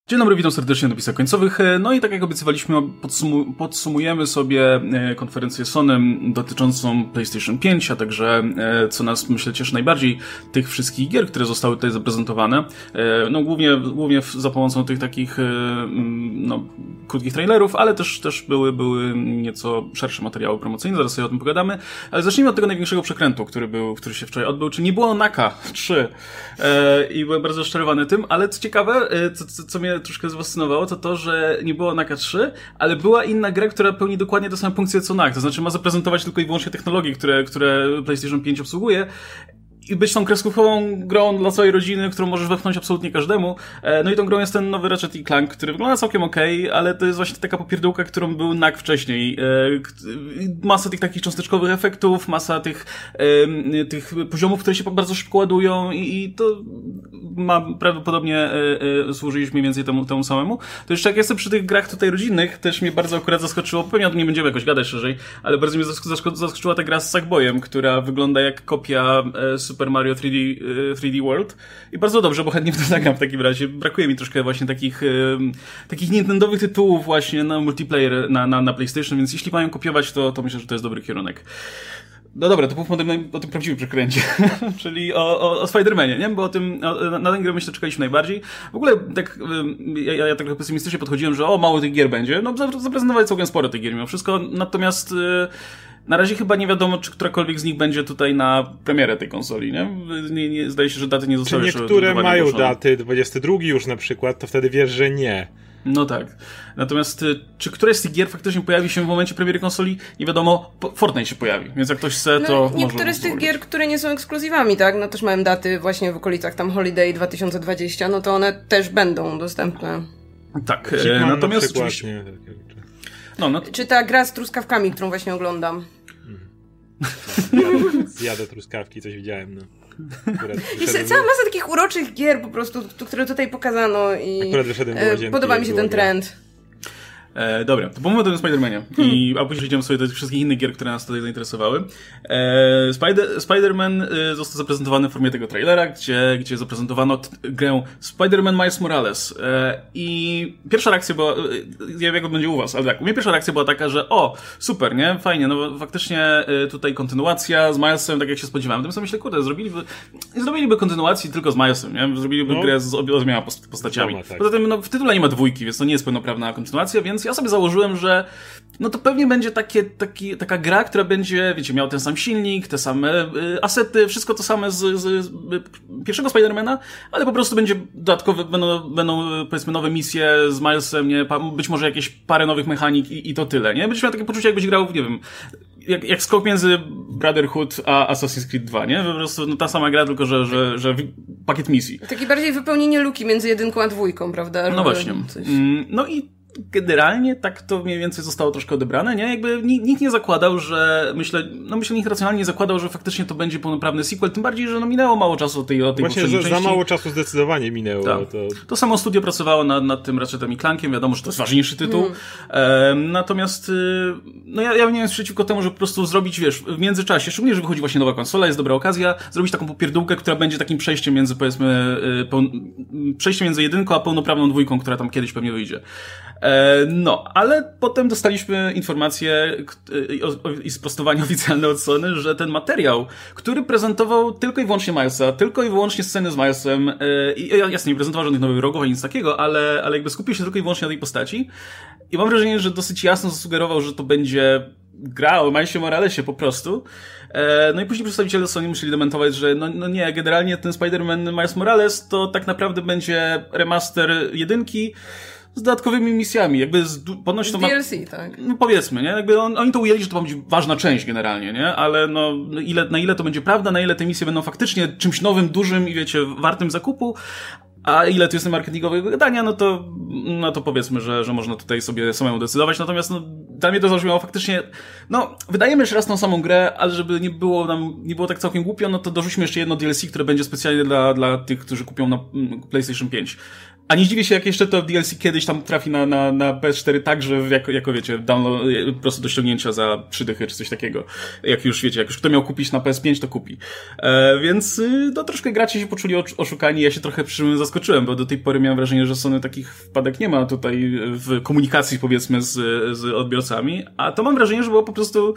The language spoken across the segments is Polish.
Dzień dobry, witam serdecznie na napisach końcowych. No i tak jak obiecywaliśmy, podsumujemy sobie konferencję Sony dotyczącą PlayStation 5, a także, co nas, myślę, cieszy najbardziej, tych wszystkich gier, które zostały tutaj zaprezentowane. No głównie za pomocą tych takich krótkich trailerów, ale też były nieco szersze materiały promocyjne, zaraz sobie o tym pogadamy. Ale zacznijmy od tego największego przekrętu, który się wczoraj odbył, czyli nie było Naka 3. I byłem bardzo rozczarowany tym, ale co ciekawe, co mnie troszkę zafascynowało, to, że nie było Naka 3, ale była inna gra, która pełni dokładnie te same funkcje co NAK, to znaczy ma zaprezentować tylko i wyłącznie technologie, które PlayStation 5 obsługuje i być tą kreskówkową grą dla całej rodziny, którą możesz wepchnąć absolutnie każdemu. No i tą grą jest ten nowy Ratchet & Clank, który wygląda całkiem okej, ale to jest właśnie taka popierdółka, którą był NAK wcześniej. Masa tych takich cząsteczkowych efektów, masa tych poziomów, które się bardzo szybko ładują i to ma prawdopodobnie służyć mniej więcej temu samemu. To jeszcze jak jestem przy tych grach tutaj rodzinnych, też mnie bardzo akurat zaskoczyło, pewnie o tym nie będziemy jakoś gadać szerzej, ale bardzo mnie zaskoczyła ta gra z Sackboyem, która wygląda jak kopia Super Mario 3D World i bardzo dobrze, bo chętnie w to zagram w takim razie. Brakuje mi troszkę właśnie takich Nintendowych tytułów właśnie na multiplayer na PlayStation, więc jeśli mają kopiować, to myślę, że to jest dobry kierunek. No dobra, to mówmy o tym prawdziwym przekręcie, czyli o Spider-Manie, nie? Bo na tę grę myślę czekaliśmy najbardziej. W ogóle tak, ja trochę pesymistycznie podchodziłem, że mało tych gier będzie. No zaprezentowali całkiem sporo tych gier mimo wszystko, natomiast na razie chyba nie wiadomo, czy którakolwiek z nich będzie tutaj na premierę tej konsoli, nie? Zdaje się, że daty nie zostały jeszcze. Niektóre mają daty, 22 już na przykład, to wtedy wiesz, że nie. No tak. Natomiast czy któreś z tych gier faktycznie pojawi się w momencie premiery konsoli? Nie wiadomo. Fortnite się pojawi, więc jak ktoś chce, to niektóre z tych gier, które nie są ekskluzywami, tak? No też mają daty właśnie w okolicach tam Holiday 2020, no to one też będą dostępne. Tak. Natomiast oczywiście... Czy ta gra z truskawkami, którą właśnie oglądam? Zjadę truskawki, coś widziałem, no. Jest cała masa takich uroczych gier po prostu, które tutaj pokazano i podoba mi się ten trend. Dobra, to pomówmy o tym Spider-Manie. A później przejdziemy sobie do tych wszystkich innych gier, które nas tutaj zainteresowały. Spider-Man został zaprezentowany w formie tego trailera, gdzie zaprezentowano grę Spider-Man Miles Morales. I pierwsza reakcja była, nie wiem jak będzie u was, ale tak, u mnie pierwsza reakcja była taka, że super, nie? Fajnie, no faktycznie tutaj kontynuacja z Milesem, tak jak się spodziewałem. Tym sobie myślę, kurde, zrobiliby kontynuacji tylko z Milesem, nie? Zrobiliby grę z obiema postaciami. Tak. Poza tym, w tytule nie ma dwójki, więc to nie jest pełnoprawna kontynuacja, więc ja sobie założyłem, że to pewnie będzie taka gra, która będzie, wiecie, miała ten sam silnik, te same asety, wszystko to same z pierwszego Spidermana, ale po prostu będzie dodatkowe, będą powiedzmy nowe misje z Milesem, nie? Być może jakieś parę nowych mechanik i to tyle, nie? Będziesz miał takie poczucie, jakbyś grał, nie wiem, jak skok między Brotherhood a Assassin's Creed 2, nie? Po prostu ta sama gra, tylko że pakiet misji. Takie bardziej wypełnienie luki między jedynką a dwójką, prawda? No właśnie. No i generalnie tak to mniej więcej zostało troszkę odebrane, nie? Jakby nikt nie zakładał, że myślę, nikt racjonalnie nie zakładał, że faktycznie to będzie pełnoprawny sequel, tym bardziej, że minęło mało czasu od tej właśnie poprzedniej za mało czasu zdecydowanie minęło. Tak. To samo studio pracowało nad tym Ratchetem i Clankiem, wiadomo, że to jest ważniejszy tytuł. Natomiast ja nie wiem przeciwko temu, że po prostu zrobić, wiesz, w międzyczasie, szczególnie, że wychodzi właśnie nowa konsola, jest dobra okazja, zrobić taką popierdółkę, która będzie takim przejściem między, powiedzmy, przejściem między jedynką a pełnoprawną dwójką, która tam kiedyś pewnie wyjdzie. Ale potem dostaliśmy informację i sprostowanie oficjalne od Sony, że ten materiał, który prezentował tylko i wyłącznie Milesa, tylko i wyłącznie sceny z Milesem, i jasnie, nie prezentował żadnych nowych wrogów ani nic takiego, ale jakby skupił się tylko i wyłącznie na tej postaci. I mam wrażenie, że dosyć jasno zasugerował, że to będzie gra o Milesie Moralesie po prostu. No i później przedstawiciele Sony musieli dementować, że nie, generalnie ten Spider-Man Miles Morales to tak naprawdę będzie remaster jedynki z dodatkowymi misjami, jakby ponoć to ma... DLC, tak. No powiedzmy, nie? Jakby oni to ujęli, że to ma być ważna część generalnie, nie? Ale na ile to będzie prawda, na ile te misje będą faktycznie czymś nowym, dużym i wiecie, wartym zakupu, a ile tu jest marketingowego gadania, no to powiedzmy, że można tutaj sobie samemu decydować. Natomiast dla mnie to zabrzmiało faktycznie, wydajemy jeszcze raz tą samą grę, ale żeby nie było tak całkiem głupio, no to dorzućmy jeszcze jedno DLC, które będzie specjalnie dla tych, którzy kupią na PlayStation 5. A nie zdziwię się, jak jeszcze to DLC kiedyś tam trafi na PS4 także jako wiecie, download, po prostu do ściągnięcia za 3 dychy czy coś takiego. Jak już wiecie, jak już kto miał kupić na PS5, to kupi. Więc no troszkę gracze się poczuli oszukani. Ja się trochę przy tym zaskoczyłem, bo do tej pory miałem wrażenie, że Sony takich wpadek nie ma tutaj w komunikacji, powiedzmy, z odbiorcami. A to mam wrażenie, że było po prostu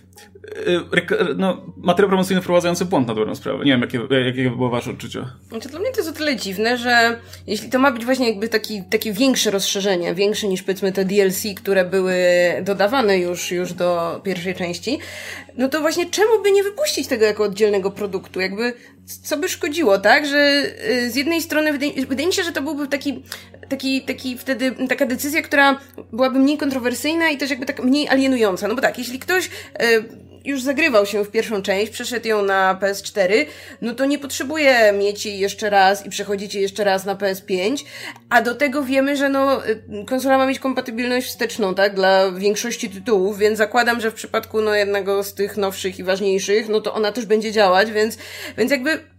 materiał promocyjny wprowadzający błąd na dobrą sprawę. Nie wiem, jakie było wasze odczucie. Znaczy, dla mnie to jest o tyle dziwne, że jeśli to ma być właśnie jakby takie większe rozszerzenie, większe niż powiedzmy te DLC, które były dodawane już do pierwszej części, no to właśnie czemu by nie wypuścić tego jako oddzielnego produktu? Jakby, co by szkodziło, tak? Że z jednej strony wydaje mi się, że to byłby taki wtedy taka decyzja, która byłaby mniej kontrowersyjna i też jakby tak mniej alienująca. No bo tak, jeśli ktoś już zagrywał się w pierwszą część, przeszedł ją na PS4, no to nie potrzebuje mieć jej jeszcze raz i przechodzić jej jeszcze raz na PS5, a do tego wiemy, że konsola ma mieć kompatybilność wsteczną, tak, dla większości tytułów, więc zakładam, że w przypadku jednego z tych nowszych i ważniejszych, no to ona też będzie działać, więc jakby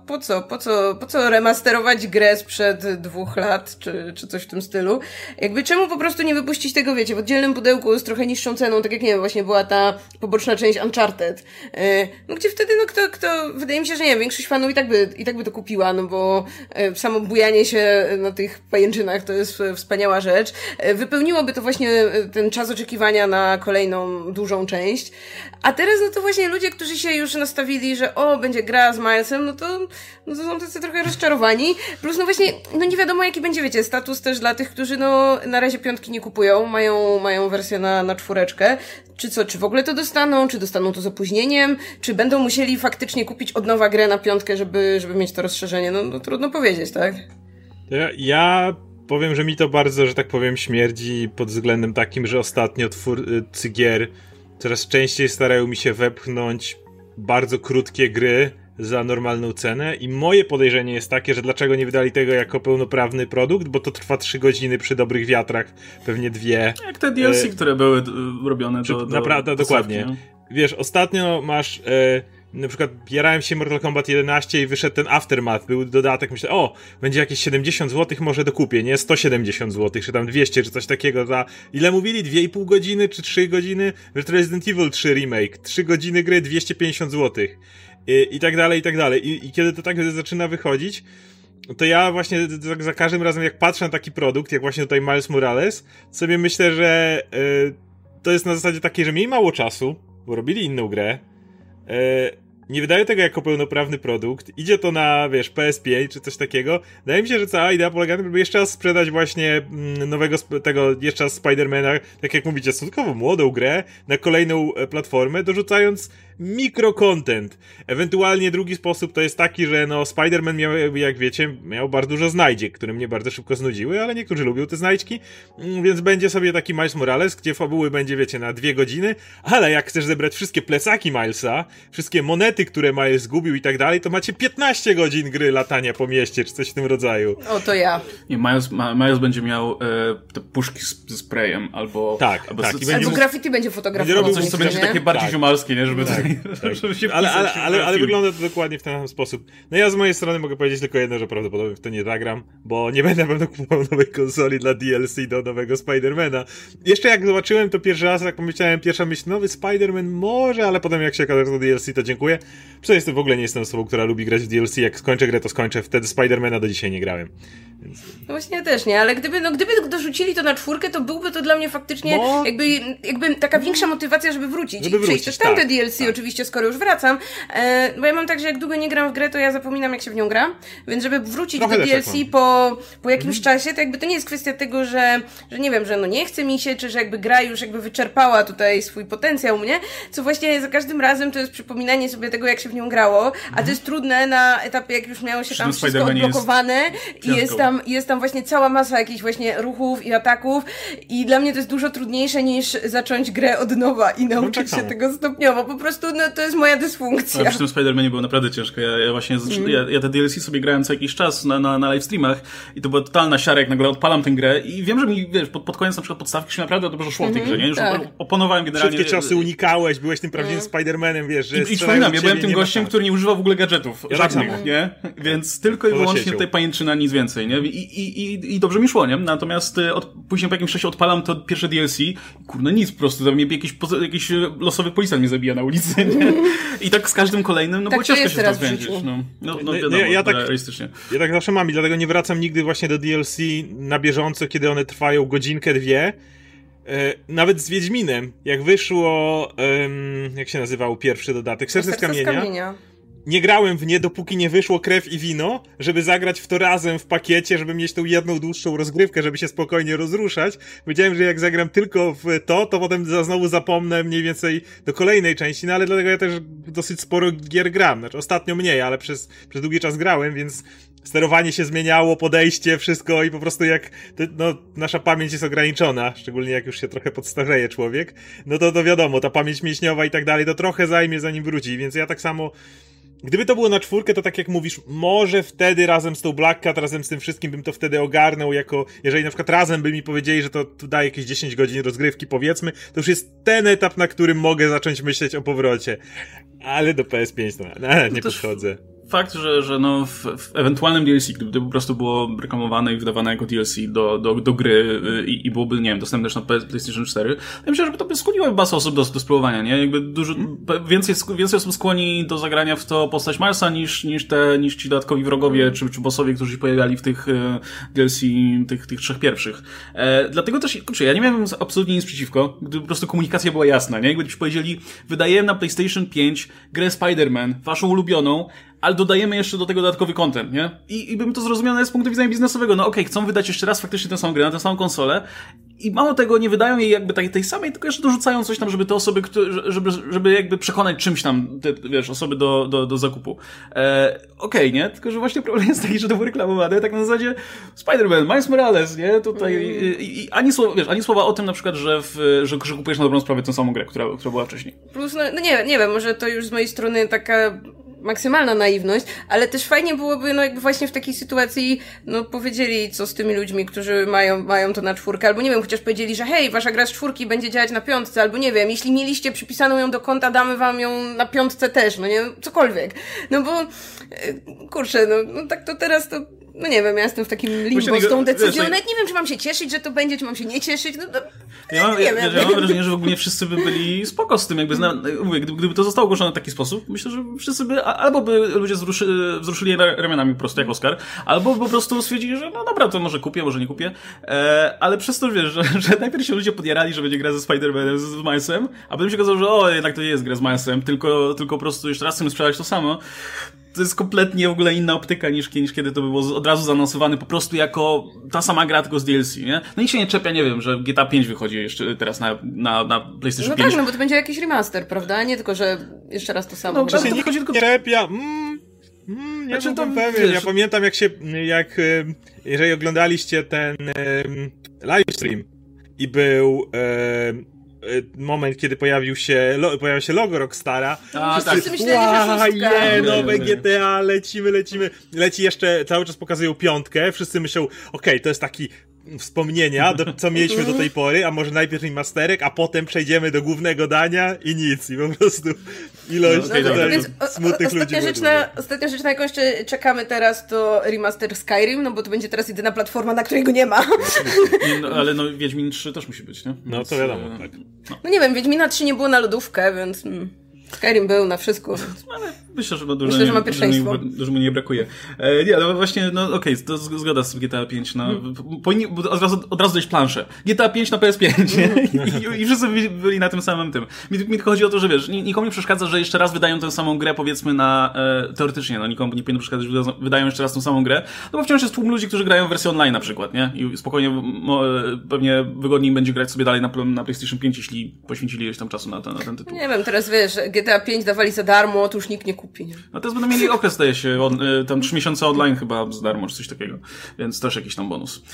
po co remasterować grę sprzed 2 lat, czy coś w tym stylu? Jakby czemu po prostu nie wypuścić tego, wiecie, w oddzielnym pudełku z trochę niższą ceną, tak jak, nie wiem, właśnie była ta poboczna część Uncharted, gdzie wtedy, kto wydaje mi się, że nie wiem, większość fanów i tak by to kupiła, no bo samo bujanie się na tych pajęczynach to jest wspaniała rzecz. Wypełniłoby to właśnie ten czas oczekiwania na kolejną dużą część. A teraz, no to właśnie ludzie, którzy się już nastawili, że będzie gra z Milesem, no to są tacy trochę rozczarowani. Plus, właśnie, nie wiadomo, jaki będzie, wiecie, status też dla tych, którzy, na razie 5 nie kupują, mają wersję na 4. Czy w ogóle to dostaną, czy dostaną to z opóźnieniem, czy będą musieli faktycznie kupić od nowa grę na 5, żeby mieć to rozszerzenie. No trudno powiedzieć, tak? Ja powiem, że mi to bardzo, że tak powiem, śmierdzi pod względem takim, że ostatnio twórcy gier coraz częściej starają mi się wepchnąć bardzo krótkie gry za normalną cenę i moje podejrzenie jest takie, że dlaczego nie wydali tego jako pełnoprawny produkt, bo to trwa 3 godziny przy dobrych wiatrach, pewnie 2. Jak te DLC, które były robione naprawdę, dokładnie. Wiesz, ostatnio masz na przykład jarałem się Mortal Kombat 11 i wyszedł ten Aftermath, był dodatek, myślę, będzie jakieś 70 zł, może dokupię, nie? 170 zł, czy tam 200, czy coś takiego za... Ile mówili? 2,5 godziny, czy 3 godziny? Wiesz, to Resident Evil 3 remake, 3 godziny gry, 250 zł. I tak dalej, i tak dalej. I kiedy to tak zaczyna wychodzić, to ja właśnie za każdym razem, jak patrzę na taki produkt, jak właśnie tutaj Miles Morales, sobie myślę, że to jest na zasadzie takiej, że mieli mało czasu, bo robili inną grę, nie wydają tego jako pełnoprawny produkt, idzie to na, wiesz, PS5 czy coś takiego. Wydaje mi się, że cała idea polega na tym, żeby jeszcze raz sprzedać właśnie jeszcze raz Spider-Mana, tak jak mówicie, stosunkowo młodą grę na kolejną platformę, dorzucając mikrocontent. Ewentualnie drugi sposób to jest taki, że Spider-Man miał, jak wiecie, miał bardzo dużo znajdziek, które mnie bardzo szybko znudziły, ale niektórzy lubią te znajdźki, więc będzie sobie taki Miles Morales, gdzie fabuły będzie, wiecie, na 2 godziny, ale jak chcesz zebrać wszystkie plecaki Milesa, wszystkie monety, które Miles zgubił i tak dalej, to macie 15 godzin gry latania po mieście, czy coś w tym rodzaju. O, to ja. Nie, Miles będzie miał te puszki ze sprayem, albo... Tak. Albo graffiti będzie fotografował. Coś, co będzie takie bardziej ziomalskie, nie? Żeby żeby się ale wygląda to dokładnie w ten sam sposób. No ja z mojej strony mogę powiedzieć tylko jedno, że prawdopodobnie w to nie zagram, bo nie będę na pewno kupował nowej konsoli dla DLC do nowego Spider-Mana. Jeszcze jak zobaczyłem to pierwszy raz, jak pomyślałem, pierwsza myśl, nowy Spider-Man może, ale potem jak się okazało, że to DLC, to dziękuję. Przecież w ogóle nie jestem osobą, która lubi grać w DLC, jak skończę grę, to skończę. Wtedy Spider-Mana do dzisiaj nie grałem. Więc... No właśnie ja też nie, ale gdyby dorzucili to na 4, to byłby to dla mnie faktycznie jakby taka większa motywacja, żeby wrócić. I przejść też tamte DLC oczywiście, skoro już wracam. Bo ja mam tak, że jak długo nie gram w grę, to ja zapominam, jak się w nią gra. Więc żeby wrócić do DLC po jakimś czasie, to jakby to nie jest kwestia tego, że nie wiem, że nie chce mi się, czy że jakby gra już jakby wyczerpała tutaj swój potencjał mnie, co właśnie za każdym razem to jest przypominanie sobie tego, jak się w nią grało, a to jest trudne na etapie, jak już miało się tam wszystko odblokowane i jest tam właśnie cała masa jakichś właśnie ruchów i ataków i dla mnie to jest dużo trudniejsze niż zacząć grę od nowa i nauczyć się tego stopniowo. Po prostu prostu, no to jest moja dysfunkcja. A przy tym Spider-Manie było naprawdę ciężko. Ja właśnie, ja te DLC sobie grałem co jakiś czas na live streamach i to była totalna siara, jak nagle odpalam tę grę i wiem, że mi, wiesz, pod koniec na przykład podstawki się naprawdę dobrze szło w tej grze, nie? Już oponowałem generalnie. Wszystkie ciosy unikałeś, byłeś tym prawdziwym Spider-Manem, wiesz, że I przypominam, ja byłem tym gościem, który nie używał w ogóle gadżetów. Ja żadnych, tak nie? Więc tylko i wyłącznie tutaj pajęczyna, nic więcej, nie? I dobrze mi szło, nie? Natomiast później po jakimś czasie odpalam to pierwsze DLC i kurde, nic, po prostu tam mnie jakiś losowy policjant mnie zabija na ulicy, nie? I tak z każdym kolejnym, no tak było ciężko się tam spędzić. No wiadomo, realistycznie. Ja tak zawsze mam i dlatego nie wracam nigdy właśnie do DLC na bieżąco, kiedy one trwają godzinkę, dwie. Nawet z Wiedźminem, jak wyszło, jak się nazywał pierwszy dodatek? Serce z kamienia. Nie grałem w nie, dopóki nie wyszło Krew i Wino, żeby zagrać w to razem w pakiecie, żeby mieć tą jedną dłuższą rozgrywkę, żeby się spokojnie rozruszać. Wiedziałem, że jak zagram tylko w to potem znowu zapomnę mniej więcej do kolejnej części, no ale dlatego ja też dosyć sporo gier gram. Znaczy ostatnio mniej, ale przez długi czas grałem, więc sterowanie się zmieniało, podejście, wszystko i po prostu jak, no, nasza pamięć jest ograniczona, szczególnie jak już się trochę podstarzeje człowiek, no to wiadomo, ta pamięć mięśniowa i tak dalej, to trochę zajmie zanim wróci, więc ja tak samo. Gdyby to było na 4, to tak jak mówisz, może wtedy razem z tą Black Cat, razem z tym wszystkim bym to wtedy ogarnął jako, jeżeli na przykład razem by mi powiedzieli, że to tu daje jakieś 10 godzin rozgrywki, powiedzmy, to już jest ten etap, na którym mogę zacząć myśleć o powrocie. Ale do PS5 to nie podchodzę. Fakt, że no w ewentualnym DLC, gdyby po prostu było reklamowane i wydawane jako DLC do gry i byłoby, nie wiem, dostępne też na PlayStation 4, ja myślę, że to by skłoniło masę osób do spróbowania, nie? Jakby więcej osób skłoni do zagrania w to postać Milesa niż ci dodatkowi wrogowie czy bossowie, którzy się pojawiali w tych DLC, tych 3 pierwszych. Dlatego też, kurczę, ja nie miałem absolutnie nic przeciwko, gdyby po prostu komunikacja była jasna, nie? Jakby ci powiedzieli, wydajemy na PlayStation 5 grę Spider-Man, waszą ulubioną, ale dodajemy jeszcze do tego dodatkowy content, nie? I bym to zrozumiał nawet z punktu widzenia biznesowego. No okej, chcą wydać jeszcze raz faktycznie tę samą grę na tę samą konsolę i mało tego, nie wydają jej jakby tej samej, tylko jeszcze dorzucają coś tam, żeby te osoby, żeby jakby przekonać czymś tam, wiesz, osoby do zakupu. Okej, nie? Tylko, że właśnie problem jest taki, że to było reklamowane tak na zasadzie Spider-Man, Miles Morales, nie? Tutaj i ani słowa o tym na przykład, że kupujesz na dobrą sprawę tę samą grę, która była wcześniej. Plus, no nie wiem, może to już z mojej strony taka maksymalna naiwność, ale też fajnie byłoby, no jakby właśnie w takiej sytuacji, no powiedzieli co z tymi ludźmi, którzy mają to na 4, albo nie wiem, chociaż powiedzieli, że hej, wasza gra z 4 będzie działać na 5, albo nie wiem, jeśli mieliście przypisaną ją do konta, damy wam ją na 5 też, no nie, cokolwiek. No bo, kurczę, no tak to teraz to, no nie wiem, ja jestem w takim limbo z tą decyzją, nawet nie wiem, czy mam się cieszyć, że to będzie, czy mam się nie cieszyć, no ja mam wrażenie, że w ogóle wszyscy by byli spoko z tym, jakby gdyby to zostało ogłoszone w taki sposób, myślę, że wszyscy by, albo by ludzie wzruszyli ramionami po prostu jak Oscar, albo po prostu stwierdzili, że no dobra, to może kupię, może nie kupię, ale przez to, wiesz, że najpierw się ludzie podjarali, że będzie gra ze Spider-Manem, z Milesem, a potem się okazało, że jednak to nie jest gra z Milesem, tylko po prostu jeszcze raz chcemy sprzedać to samo. To jest kompletnie w ogóle inna optyka niż kiedy to było od razu zaanonsowane po prostu jako ta sama gra, tylko z DLC, nie? No i się nie czepia, nie wiem, że GTA 5 wychodzi jeszcze teraz na PlayStation 5. No tak, no bo to będzie jakiś remaster, prawda? Nie tylko, że jeszcze raz to samo. No, to wychodzi tylko... czepia, nie znaczy, byłem pewien. Ja pamiętam jeżeli oglądaliście ten livestream i był moment, kiedy pojawiło się logo Rockstara. Wszyscy myśleli, że nowe GTA, lecimy. Leci jeszcze, cały czas pokazują 5, wszyscy myślą, okej, to jest taki wspomnienia, co mieliśmy do tej pory, a może najpierw remasterek, a potem przejdziemy do głównego dania i nic. I po prostu ilość smutnych ludzi. Ostatnia rzecz, na jaką jeszcze czekamy teraz, to remaster Skyrim, no bo to będzie teraz jedyna platforma, na której go nie ma. Ale Wiedźmin 3 też musi być, nie? No to wiadomo, tak. No nie wiem, Wiedźmina 3 nie było na lodówkę, więc... Skyrim był na wszystko. Ale myślę, że ma pierwszeństwo. Dużo mu nie brakuje. Nie, ale właśnie, no okej, to zgoda z GTA 5. Powinni od razu dać planszę. GTA 5 na PS5, nie? I wszyscy byli na tym samym tym. Mi tylko chodzi o to, że wiesz, nikomu nie przeszkadza, że jeszcze raz wydają tę samą grę, powiedzmy teoretycznie, no nikomu nie powinno przeszkadzać, że wydają jeszcze raz tę samą grę, no bo wciąż jest tłum ludzi, którzy grają w wersję online na przykład, nie? I spokojnie, pewnie wygodniej będzie grać sobie dalej na PlayStation 5, jeśli poświęcili ileś tam czasu na ten tytuł. Nie wiem, teraz wiesz, GTA 5 dawali za darmo, to już nikt nie kupi, nie? No teraz będą mieli okres, zdaje się, tam 3 miesiące online chyba za darmo, czy coś takiego. Więc też jakiś tam bonus.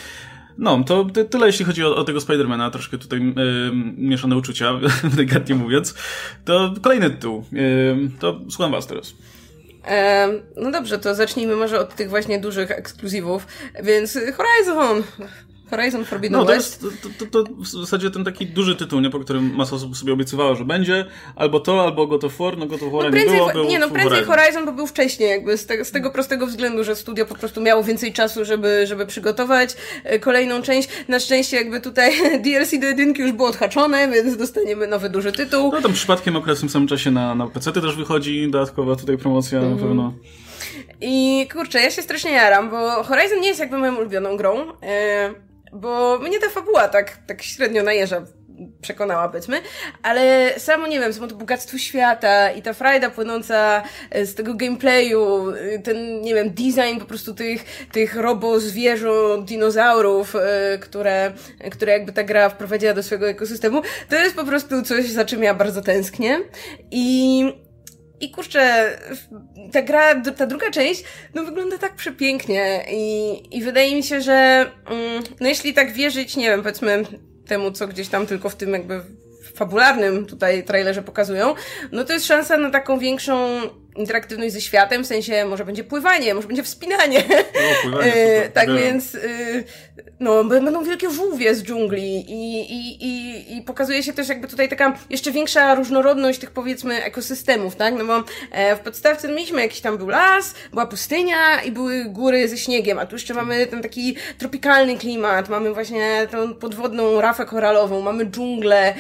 No, to tyle jeśli chodzi o tego Spidermana, troszkę tutaj mieszane uczucia, delikatnie mówiąc. To kolejny tytuł, to słucham was teraz. No dobrze, to zacznijmy może od tych właśnie dużych ekskluzywów, więc Horizon Forbidden West. To w zasadzie ten taki duży tytuł, nie, po którym masa osób sobie obiecywała, że będzie albo to, albo God of War. No God of War nie było, prędzej Horizon, bo był wcześniej, jakby z tego prostego względu, że studio po prostu miało więcej czasu, żeby przygotować kolejną część. Na szczęście jakby tutaj DLC do jedynki już było odhaczone, więc dostaniemy nowy duży tytuł. No tam przypadkiem akurat w tym samym czasie na PC-ty też wychodzi dodatkowa tutaj promocja na pewno. I kurczę, ja się strasznie jaram, bo Horizon nie jest jakby moją ulubioną grą, bo mnie ta fabuła tak średnio najeżdża, przekonała, powiedzmy, ale samo, nie wiem, samo to bogactwo świata i ta frajda płynąca z tego gameplayu, ten, nie wiem, design po prostu tych zwierząt, dinozaurów, które jakby ta gra wprowadziła do swojego ekosystemu, to jest po prostu coś, za czym ja bardzo tęsknię. I kurczę, ta druga część, no wygląda tak przepięknie i wydaje mi się, że no jeśli tak wierzyć, nie wiem, powiedzmy temu, co gdzieś tam tylko w tym jakby fabularnym tutaj trailerze pokazują, no to jest szansa na taką większą interaktywność ze światem, w sensie może będzie pływanie, może będzie wspinanie. No, pływanie tak więc no, będą wielkie żółwie z dżungli i pokazuje się też jakby tutaj taka jeszcze większa różnorodność tych, powiedzmy, ekosystemów, tak? No bo w podstawce mieliśmy jakiś tam był las, była pustynia i były góry ze śniegiem, a tu jeszcze mamy ten taki tropikalny klimat, mamy właśnie tą podwodną rafę koralową, mamy dżunglę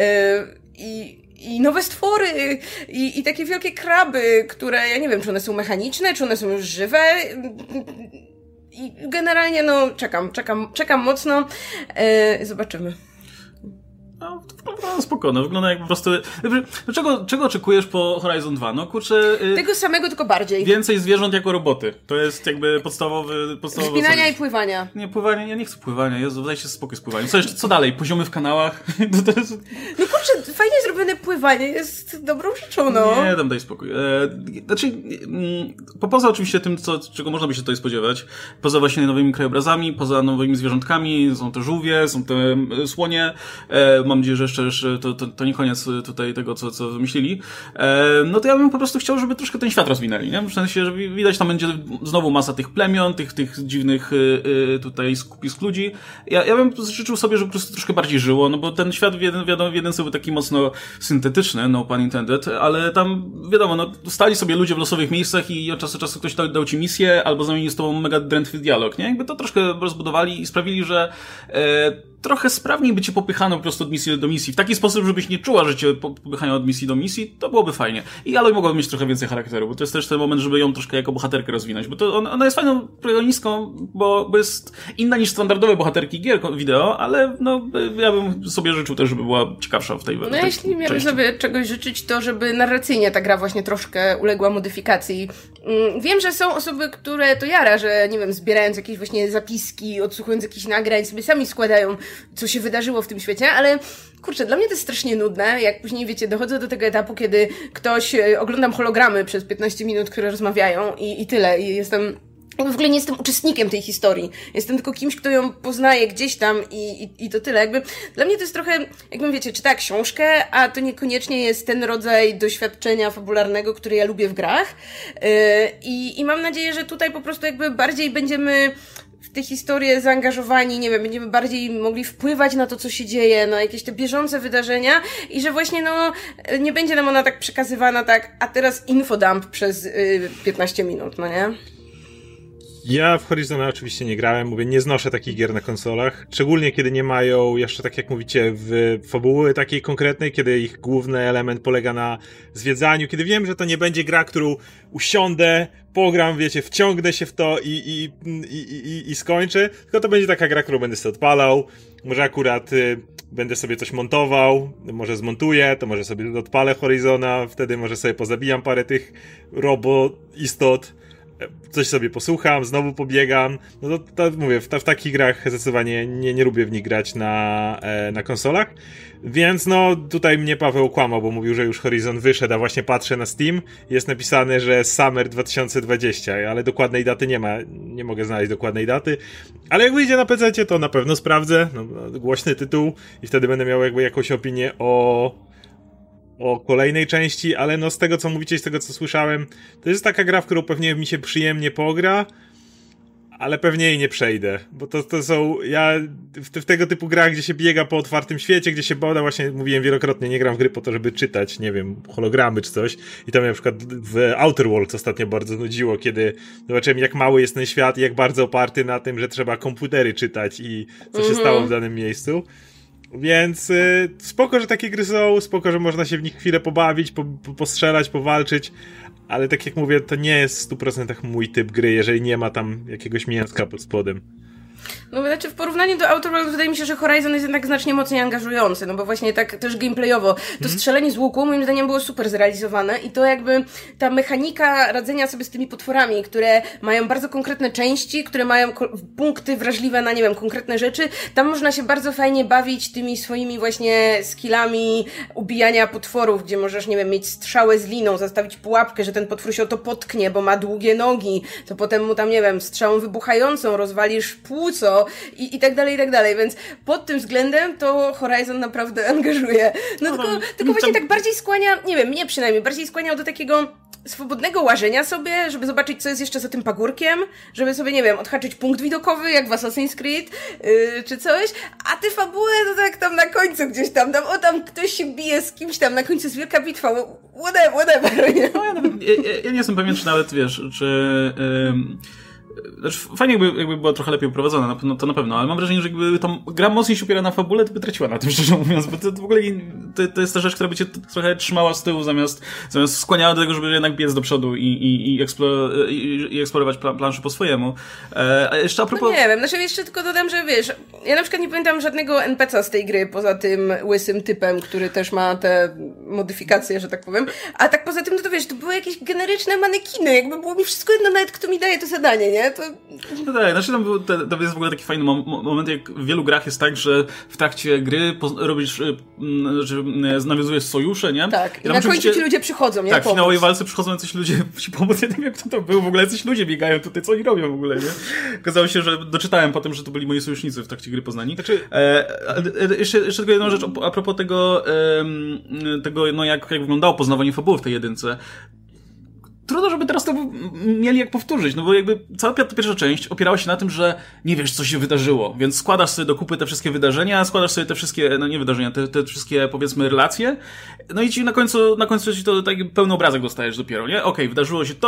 i nowe stwory i takie wielkie kraby, które ja nie wiem, czy one są mechaniczne, czy one są już żywe. I generalnie no czekam mocno. Zobaczymy. No, wygląda spokojnie, wygląda jak po prostu... Czego oczekujesz po Horizon 2? No kurczę... Tego samego, tylko bardziej. Więcej zwierząt jako roboty. To jest jakby podstawowy Wspinania i pływania. Nie, pływanie, ja nie chcę pływania. Jezu, daj się spokój z pływaniem. Co dalej? Poziomy w kanałach? To jest... No kurczę, fajnie zrobione pływanie jest dobrą rzeczą, no. Nie, daj spokój. Znaczy, poza oczywiście tym, czego można by się tutaj spodziewać, poza właśnie nowymi krajobrazami, poza nowymi zwierzątkami, są te żółwie, są te słonie, mam nadzieję, że jeszcze to nie koniec tutaj tego, co wymyślili. No to ja bym po prostu chciał, żeby troszkę ten świat rozwinęli, nie? W sensie, że widać, tam będzie znowu masa tych plemion, tych dziwnych tutaj skupisk ludzi. Ja bym życzył sobie, żeby po prostu troszkę bardziej żyło, no bo ten świat w jedynce był taki mocno syntetyczny, no pun intended, ale tam wiadomo, no stali sobie ludzie w losowych miejscach i od czasu do czasu ktoś dał ci misję, albo zamienił z tobą mega drętwy dialog, nie? Jakby to troszkę rozbudowali i sprawili, że trochę sprawniej by cię popychano po prostu od misji do misji. W taki sposób, żebyś nie czuła, że cię popychają od misji do misji, to byłoby fajnie. I Aloy mogłaby mieć trochę więcej charakteru, bo to jest też ten moment, żeby ją troszkę jako bohaterkę rozwinąć, bo to ona jest fajną protagonistką, bo jest inna niż standardowe bohaterki gier wideo, ale no ja bym sobie życzył też, żeby była ciekawsza w tej wersji. No jeśli miałbym sobie czegoś życzyć, to żeby narracyjnie ta gra właśnie troszkę uległa modyfikacji. Wiem, że są osoby, które to jara, że nie wiem, zbierając jakieś właśnie zapiski, odsłuchując jakichś nagrań, sobie sami składają, co się wydarzyło w tym świecie, ale kurczę, dla mnie to jest strasznie nudne, jak później, wiecie, dochodzę do tego etapu, kiedy oglądam hologramy przez 15 minut, które rozmawiają i tyle, i jestem... W ogóle nie jestem uczestnikiem tej historii. Jestem tylko kimś, kto ją poznaje gdzieś tam i to tyle. Jakby dla mnie to jest trochę, jakbym, wiecie, czytała książkę, a to niekoniecznie jest ten rodzaj doświadczenia fabularnego, który ja lubię w grach. I mam nadzieję, że tutaj po prostu jakby bardziej będziemy w tę historię zaangażowani, nie wiem, będziemy bardziej mogli wpływać na to, co się dzieje, na jakieś te bieżące wydarzenia i że właśnie, no, nie będzie nam ona tak przekazywana tak, a teraz infodump przez 15 minut, no nie? Ja w Horizona oczywiście nie grałem, mówię, nie znoszę takich gier na konsolach, szczególnie kiedy nie mają jeszcze, tak jak mówicie, fabuły takiej konkretnej, kiedy ich główny element polega na zwiedzaniu, kiedy wiem, że to nie będzie gra, którą usiądę, pogram, wiecie, wciągnę się w to i skończę, tylko to będzie taka gra, którą będę sobie odpalał, może akurat będę sobie coś montował, może to może sobie odpalę Horizona, wtedy może sobie pozabijam parę tych istot, coś sobie posłucham, znowu pobiegam. No to mówię, w takich grach zdecydowanie nie lubię w nich grać na konsolach. Więc no tutaj mnie Paweł kłamał, bo mówił, że już Horizon wyszedł, a właśnie patrzę na Steam, jest napisane, że Summer 2020, ale dokładnej daty nie ma, nie mogę znaleźć dokładnej daty, ale jak wyjdzie na PC, to na pewno sprawdzę, no, głośny tytuł i wtedy będę miał jakby jakąś opinię o kolejnej części, ale no z tego co mówicie, z tego co słyszałem, to jest taka gra, w którą pewnie mi się przyjemnie pogra, ale pewnie jej nie przejdę, bo to są, ja w tego typu grach, gdzie się biega po otwartym świecie, gdzie się boda, właśnie mówiłem wielokrotnie, nie gram w gry po to, żeby czytać, nie wiem, hologramy czy coś, i to mnie na przykład w Outer Worlds ostatnio bardzo nudziło, kiedy zobaczyłem, jak mały jest ten świat i jak bardzo oparty na tym, że trzeba komputery czytać i co się stało w danym miejscu. Więc spoko, że takie gry są, spoko, że można się w nich chwilę pobawić, postrzelać, powalczyć, ale tak jak mówię, to nie jest w 100% mój typ gry, jeżeli nie ma tam jakiegoś mięska pod spodem. No znaczy w porównaniu do Outer Worlds wydaje mi się, że Horizon jest jednak znacznie mocniej angażujący, no bo właśnie tak też gameplayowo to strzelenie z łuku moim zdaniem było super zrealizowane i to jakby ta mechanika radzenia sobie z tymi potworami, które mają bardzo konkretne części, które mają punkty wrażliwe na, nie wiem, konkretne rzeczy, tam można się bardzo fajnie bawić tymi swoimi właśnie skillami ubijania potworów, gdzie możesz, nie wiem, mieć strzałę z liną, zastawić pułapkę, że ten potwór się o to potknie, bo ma długie nogi, to potem mu tam, nie wiem, strzałą wybuchającą rozwalisz płuco i tak dalej, więc pod tym względem to Horizon naprawdę angażuje. No tylko właśnie tak bardziej skłania, nie wiem, mnie przynajmniej, bardziej skłaniał do takiego swobodnego łażenia sobie, żeby zobaczyć, co jest jeszcze za tym pagórkiem, żeby sobie, nie wiem, odhaczyć punkt widokowy, jak w Assassin's Creed, czy coś, a te fabuły to tak tam na końcu gdzieś tam ktoś się bije z kimś tam, na końcu jest wielka bitwa, whatever. Nie? No, ja nie jestem pewien, czy nawet, wiesz, czy... Znaczy, fajnie jakby była trochę lepiej uprowadzona, to na pewno, ale mam wrażenie, że jakby tą gra mocniej się opiera na fabule, to by traciła na tym, szczerze mówiąc, bo to w ogóle to jest ta rzecz, która by cię trochę trzymała z tyłu, zamiast skłaniała do tego, żeby jednak biec do przodu i eksplorować planszę po swojemu. A jeszcze a propos... No nie wiem, znaczy jeszcze tylko dodam, że wiesz, ja na przykład nie pamiętam żadnego NPC-a z tej gry, poza tym łysym typem, który też ma te modyfikacje, że tak powiem, a tak poza tym, no to wiesz, to były jakieś generyczne manekiny, jakby było mi wszystko jedno, nawet kto mi daje to zadanie, nie? No tak, znaczy to jest w ogóle taki fajny moment, jak w wielu grach jest tak, że w trakcie gry robisz, że nawiązujesz sojusze, nie? Tak, i na końcu ci ludzie przychodzą, nie? Tak, w finałowej walce przychodzą jacyś ludzie ci pomóc, ja nie wiem, kto to był, w ogóle jacyś ludzie biegają tutaj, co oni robią w ogóle, nie? Okazało się, że doczytałem potem, że to byli moi sojusznicy w trakcie gry poznani. Znaczy... Jeszcze tylko jedną rzecz, a propos tego no jak wyglądało poznawanie fabuły w tej jedynce. Trudno, żeby teraz to mieli jak powtórzyć, no bo jakby cała pierwsza część opierała się na tym, że nie wiesz, co się wydarzyło, więc składasz sobie do kupy te wszystkie wydarzenia, składasz sobie te wszystkie, no nie wydarzenia, te wszystkie, powiedzmy, relacje, no i ci na końcu ci to taki pełny obrazek dostajesz dopiero, nie? Okej, wydarzyło się to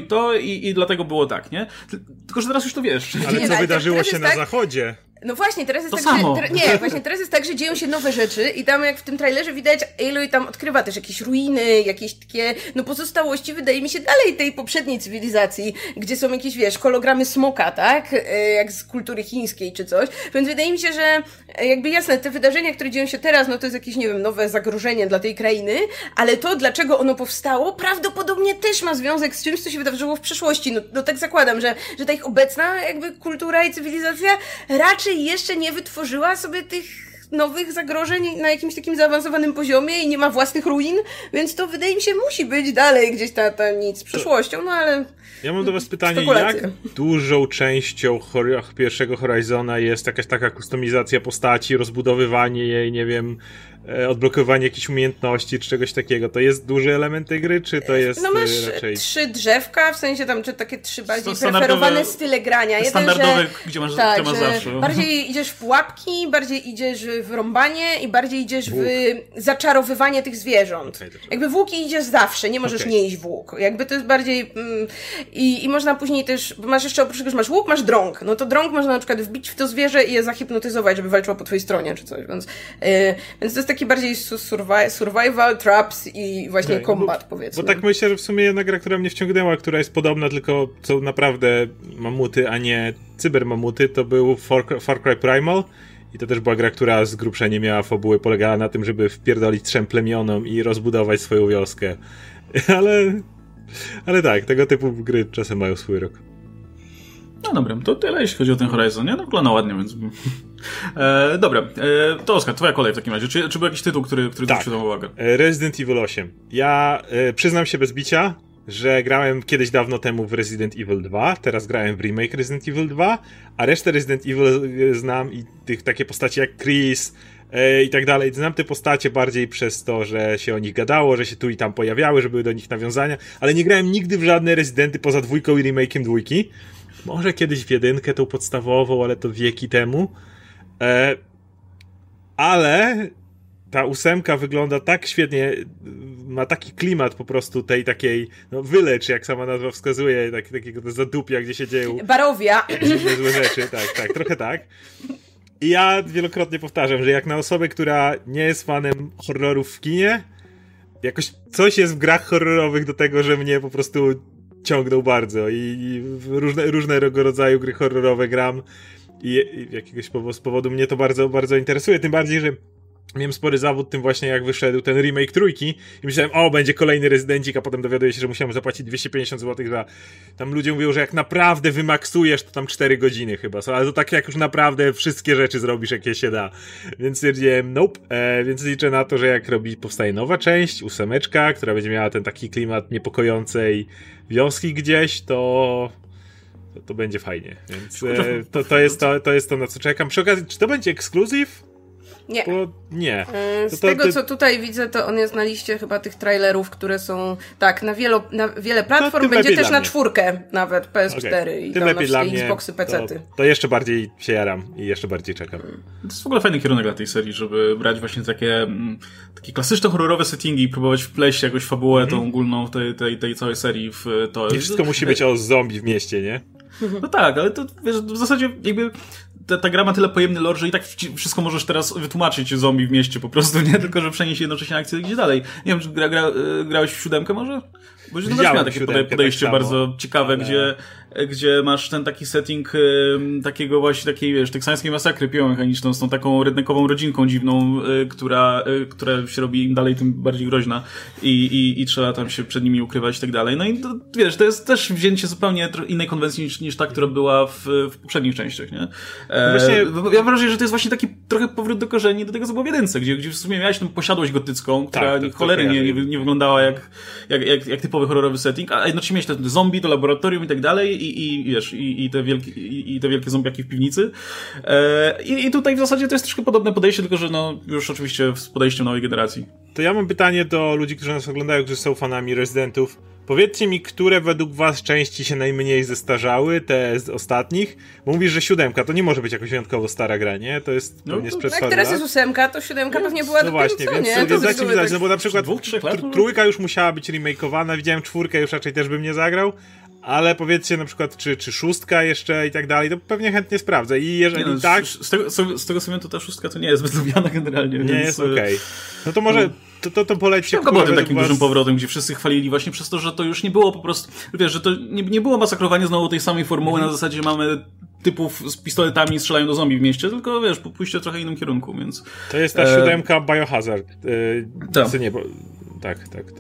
i dlatego było tak, nie? Tylko, że teraz już to wiesz. Ale co wydarzyło się na zachodzie? No właśnie, teraz jest to tak, samo. właśnie teraz jest tak, że dzieją się nowe rzeczy i tam jak w tym trailerze widać, Aloy tam odkrywa też jakieś ruiny, jakieś takie, no pozostałości, wydaje mi się, dalej tej poprzedniej cywilizacji, gdzie są jakieś, wiesz, hologramy smoka, tak? Jak z kultury chińskiej czy coś. Więc wydaje mi się, że jakby jasne, te wydarzenia, które dzieją się teraz, no to jest jakieś, nie wiem, nowe zagrożenie dla tej krainy, ale to, dlaczego ono powstało, prawdopodobnie też ma związek z czymś, co się wydarzyło w przeszłości. No tak zakładam, że ta ich obecna jakby kultura i cywilizacja raczej jeszcze nie wytworzyła sobie tych nowych zagrożeń na jakimś takim zaawansowanym poziomie i nie ma własnych ruin, więc to wydaje mi się musi być dalej gdzieś ta nic z przyszłością, no ale... Ja mam do was pytanie, jak dużą częścią pierwszego Horizona jest jakaś taka kustomizacja postaci, rozbudowywanie jej, nie wiem, odblokowanie jakichś umiejętności czy czegoś takiego. To jest duży element tej gry, czy to jest raczej... No masz raczej... 3 drzewka, w sensie tam, czy takie 3 bardziej preferowane style grania. Jeden, standardowe, gdzie masz zawsze. Bardziej idziesz w pułapki, bardziej idziesz w rąbanie i bardziej idziesz w zaczarowywanie tych zwierząt. Okay, jakby w łuki idziesz zawsze, nie możesz nie iść w łuk. Jakby to jest bardziej... I można później też... Bo masz jeszcze, oprócz tego, że masz łuk, masz drąg. No to drąg można na przykład wbić w to zwierzę i je zahipnotyzować, żeby walczyło po twojej stronie, czy coś. Więc to jest taki bardziej survival, traps i właśnie combat, powiedzmy. Bo tak myślę, że w sumie jedna gra, która mnie wciągnęła, która jest podobna, tylko są naprawdę mamuty, a nie cybermamuty, to był Far Cry Primal. I to też była gra, która z grubsza nie miała fabuły, polegała na tym, żeby wpierdolić 3 plemionom i rozbudować swoją wioskę. Ale Ale tak, tego typu gry czasem mają swój rok. No dobra, to tyle jeśli chodzi o ten Horizon, nie? No wygląda ładnie, więc... dobra, to Oskar, twoja kolej w takim razie. Czy był jakiś tytuł, który zwrócił tę uwagę? Resident Evil 8. Ja przyznam się bez bicia, że grałem kiedyś dawno temu w Resident Evil 2, teraz grałem w remake Resident Evil 2, a resztę Resident Evil znam i takie postacie jak Chris i tak dalej. Znam te postacie bardziej przez to, że się o nich gadało, że się tu i tam pojawiały, że były do nich nawiązania, ale nie grałem nigdy w żadne Residenty poza 2 i remake'iem 2. Może kiedyś w 1 tą podstawową, ale to wieki temu. Ale ta 8 wygląda tak świetnie, ma taki klimat po prostu tej takiej, no Village, jak sama nazwa wskazuje, takiego zadupia, gdzie się dzieją Barowia. złe rzeczy, tak, trochę tak. I ja wielokrotnie powtarzam, że jak na osobę, która nie jest fanem horrorów w kinie, jakoś coś jest w grach horrorowych do tego, że mnie po prostu ciągną bardzo i różnego rodzaju gry horrorowe gram i jakiegoś powodu mnie to bardzo, bardzo interesuje, tym bardziej, że miałem spory zawód tym właśnie, jak wyszedł ten remake 3 i myślałem, będzie kolejny Rezydencik, a potem dowiaduję się, że musiałem zapłacić 250 zł za... Tam ludzie mówią, że jak naprawdę wymaksujesz, to tam 4 godziny chyba są, ale to tak jak już naprawdę wszystkie rzeczy zrobisz, jakie się da. Więc stwierdziłem, nope. Więc liczę na to, że jak powstaje nowa część, 8, która będzie miała ten taki klimat niepokojącej wioski gdzieś, to będzie fajnie. Więc to jest to, na co czekam. Przy okazji, czy to będzie ekskluzyw? Nie. Bo nie. Z tego, co tutaj widzę, to on jest na liście chyba tych trailerów, które są na wiele platform. Będzie też na 4 nawet, PS4 i tam na wszystkie Xboxy, PC-ty. To jeszcze bardziej się jaram i jeszcze bardziej czekam. To jest w ogóle fajny kierunek dla tej serii, żeby brać właśnie takie klasyczne horrorowe settingi i próbować wpleść jakąś fabułę tą ogólną tej całej serii w to. Nie wszystko musi być o zombie w mieście, nie? No tak, ale to wiesz, w zasadzie jakby ta gra ma tyle pojemny lore, że i tak wszystko możesz teraz wytłumaczyć zombie w mieście po prostu, nie? Tylko, że przenieść jednocześnie akcję gdzieś dalej. Nie wiem, czy grałeś w 7 może? Bo już miał takie podejście tak bardzo ciekawe, ale... gdzie masz ten taki setting takiego właśnie takiej, wiesz, teksańskiej masakry biomechaniczną z tą taką redneckową rodzinką dziwną, która się robi im dalej tym bardziej groźna i trzeba tam się przed nimi ukrywać i tak dalej. No i to, wiesz, to jest też wzięcie zupełnie innej konwencji niż ta, która była w poprzednich częściach, nie? Właśnie... Ja mam wrażenie, że to jest właśnie taki trochę powrót do korzeni, do tego, co było w 1, gdzie w sumie miałeś tę posiadłość gotycką, która cholery nie wyglądała jak typowy horrorowy setting, a jednocześnie miałeś te zombie, to laboratorium i tak dalej i te wielkie zombiaki w piwnicy. I tutaj w zasadzie to jest troszkę podobne podejście, tylko że no już oczywiście z podejściem nowej generacji. To ja mam pytanie do ludzi, którzy nas oglądają, którzy są fanami Residentów. Powiedzcie mi, które według was części się najmniej zestarzały, te z ostatnich? Bo mówisz, że 7 to nie może być jakoś wyjątkowo stara gra, nie? To jest pewnie sprzed jak teraz jest 8, to 7 pewnie była właśnie, dopiero co, więc dajcie mi znać, no bo na przykład 2-3 lat? 3 już musiała być remakeowana, widziałem 4 już raczej też bym nie zagrał, ale powiedzcie na przykład, czy 6 jeszcze i tak dalej, to pewnie chętnie sprawdzę. I jeżeli tak... Z tego co wiem, to ta 6 to nie jest zbyt lubiana generalnie. Nie jest okej. No to może... To polećcie. To było tym takim dużym powrotem, gdzie wszyscy chwalili właśnie przez to, że to już nie było po prostu, wiesz, że to nie było masakrowanie znowu tej samej formuły na zasadzie, że mamy typów z pistoletami strzelają do zombie w mieście, tylko wiesz, pójście w trochę innym kierunku, więc... To jest ta 7 Biohazard. Tak. Nie, bo... Tak.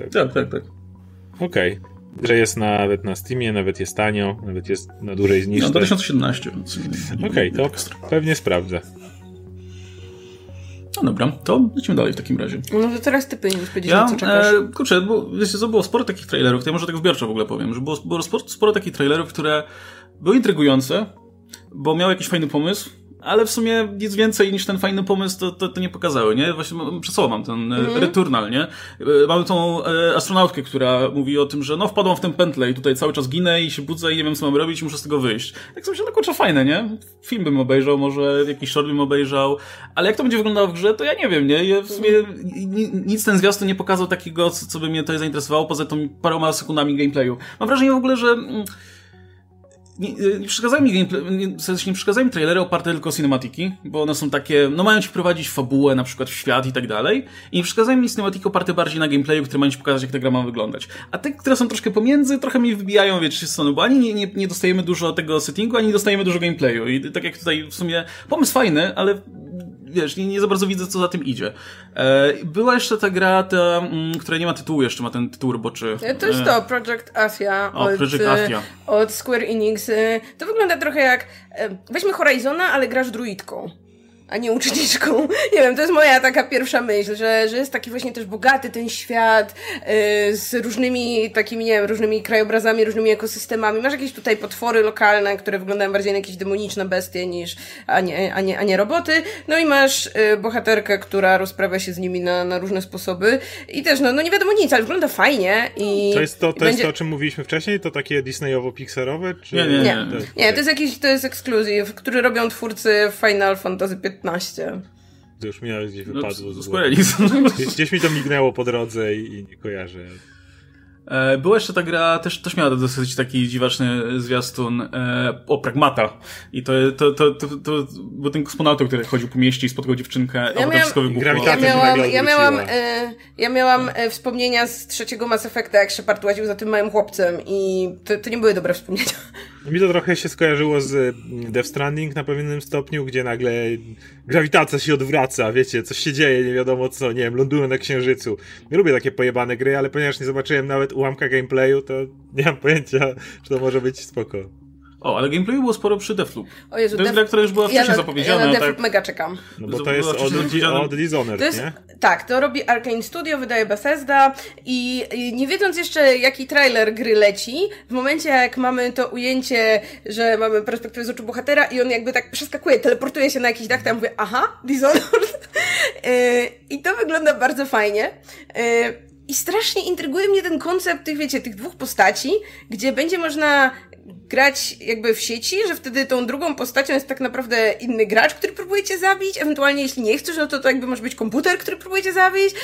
Okej. Że jest nawet na Steamie, nawet jest tanio, nawet jest na dużej zniżce. No, 2017. Okej, to pewnie sprawdzę. No dobra, to lecimy dalej w takim razie. No to teraz ty powinieneś powiedzieć, na co czekasz. Kurczę, bo wiecie co, było sporo takich trailerów, to ja może tak zbiorczo w ogóle powiem, że było sporo takich trailerów, które były intrygujące, bo miały jakiś fajny pomysł, ale w sumie nic więcej niż ten fajny pomysł to nie pokazały, nie? Właśnie przed sobą mam ten Returnal, nie? Mamy tą astronautkę, która mówi o tym, że no wpadłam w ten pętlę i tutaj cały czas ginę i się budzę i nie wiem co mam robić i muszę z tego wyjść. Tak sobie się kurczę fajne, nie? Film bym obejrzał, może jakiś short bym obejrzał, ale jak to będzie wyglądało w grze, to ja nie wiem, nie? Ja w sumie nic ten zwiastun nie pokazał takiego, co by mnie tutaj zainteresowało, poza tą paroma sekundami gameplayu. Mam wrażenie w ogóle, że nie przeszkadzają mi trailery oparte tylko o cinematiki, bo one są takie, no mają ci wprowadzić fabułę, na przykład w świat i tak dalej, i nie przeszkadzają mi cinematiki oparte bardziej na gameplayu, które mają ci pokazać, jak ta gra ma wyglądać. A te, które są troszkę pomiędzy, trochę mi wybijają, wiecie, strony, bo ani nie dostajemy dużo tego settingu, ani nie dostajemy dużo gameplayu. I tak jak tutaj w sumie pomysł fajny, ale wiesz, nie za bardzo widzę, co za tym idzie. Była jeszcze ta gra, która nie ma tytułu jeszcze, ma ten tytuł roboczy. To jest Project Athia. Project Athia. Od Square Enix. To wygląda trochę jak, weźmy Horizona, ale grasz druidką, a nie uczestniczką. Nie wiem, to jest moja taka pierwsza myśl, że jest taki właśnie też bogaty ten świat z różnymi takimi, nie wiem, różnymi krajobrazami, różnymi ekosystemami. Masz jakieś tutaj potwory lokalne, które wyglądają bardziej na jakieś demoniczne bestie a nie roboty. No i masz bohaterkę, która rozprawia się z nimi na różne sposoby. I też, no nie wiadomo nic, ale wygląda fajnie. I to jest to, o czym mówiliśmy wcześniej? To takie Disneyowo-Pixarowe? Czy... Nie. To jest ekskluzyw, który robią twórcy Final Fantasy 15. To już mi gdzieś wypadło. Square Enix. Gdzieś mi to mignęło po drodze i nie kojarzę. Była jeszcze ta gra, też miała dosyć taki dziwaczny zwiastun o Pragmata. I to był ten kosmonauta, który chodził po mieście i spotkał dziewczynkę, a potem wszystko wybuchło. Ja miałam wspomnienia z trzeciego Mass Effecta, jak Shepard łaził za tym małym chłopcem i to nie były dobre wspomnienia. Mi to trochę się skojarzyło z Death Stranding na pewnym stopniu, gdzie nagle grawitacja się odwraca, wiecie, coś się dzieje, nie wiadomo co, nie wiem, lądują na Księżycu. Nie lubię takie pojebane gry, ale ponieważ nie zobaczyłem nawet ułamka gameplayu, to nie mam pojęcia, czy to może być spoko. O, ale gameplayu było sporo przy Deathloop. O Jezu, to jest gra, która już była wcześniej zapowiedziana. Ja na Deathloop mega czekam. No bo to jest od Dishonored, nie? Tak, to robi Arkane Studio, wydaje Bethesda i nie wiedząc jeszcze, jaki trailer gry leci, w momencie jak mamy to ujęcie, że mamy perspektywę z oczu bohatera i on jakby tak przeskakuje, teleportuje się na jakiś dach, to ja mówię, aha, Dishonored. I to wygląda bardzo fajnie. I strasznie intryguje mnie ten koncept tych, wiecie, tych dwóch postaci, gdzie będzie można grać jakby w sieci, że wtedy tą drugą postacią jest tak naprawdę inny gracz, który próbuje cię zabić, ewentualnie jeśli nie chcesz, no to jakby może być komputer, który próbuje cię zabić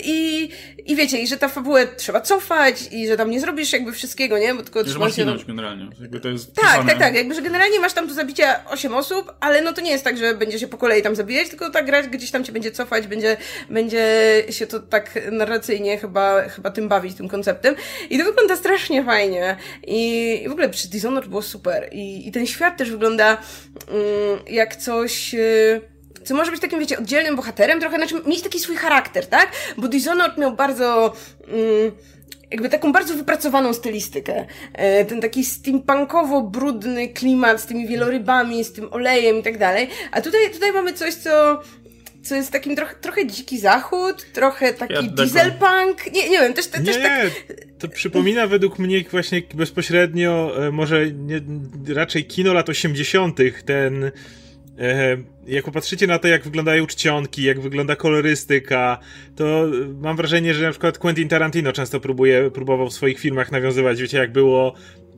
i wiecie, i że ta fabułę trzeba cofać i że tam nie zrobisz jakby wszystkiego, nie? Bo tylko że masz ginąć generalnie. Jakby to jest tak, jakby, że generalnie masz tam do zabicia 8 osób, ale no to nie jest tak, że będzie się po kolei tam zabijać, tylko ta gra gdzieś tam cię będzie cofać, będzie się to tak narracyjnie chyba tym bawić, tym konceptem i to wygląda strasznie fajnie i w ogóle przy Dishonored było super i ten świat też wygląda jak coś, co może być takim, wiecie, oddzielnym bohaterem, trochę mieć taki swój charakter, tak? Bo Dishonored miał bardzo jakby taką bardzo wypracowaną stylistykę. Ten taki steampunkowo-brudny klimat z tymi wielorybami, z tym olejem i tak dalej. A tutaj mamy coś, co jest takim trochę dziki zachód, trochę taki dieselpunk. Nie wiem, też tak. To przypomina według mnie właśnie bezpośrednio, może raczej kino lat 80. ten. Jak popatrzycie na to, jak wyglądają czcionki, jak wygląda kolorystyka, to mam wrażenie, że na przykład Quentin Tarantino często próbował w swoich filmach nawiązywać, wiecie, jak było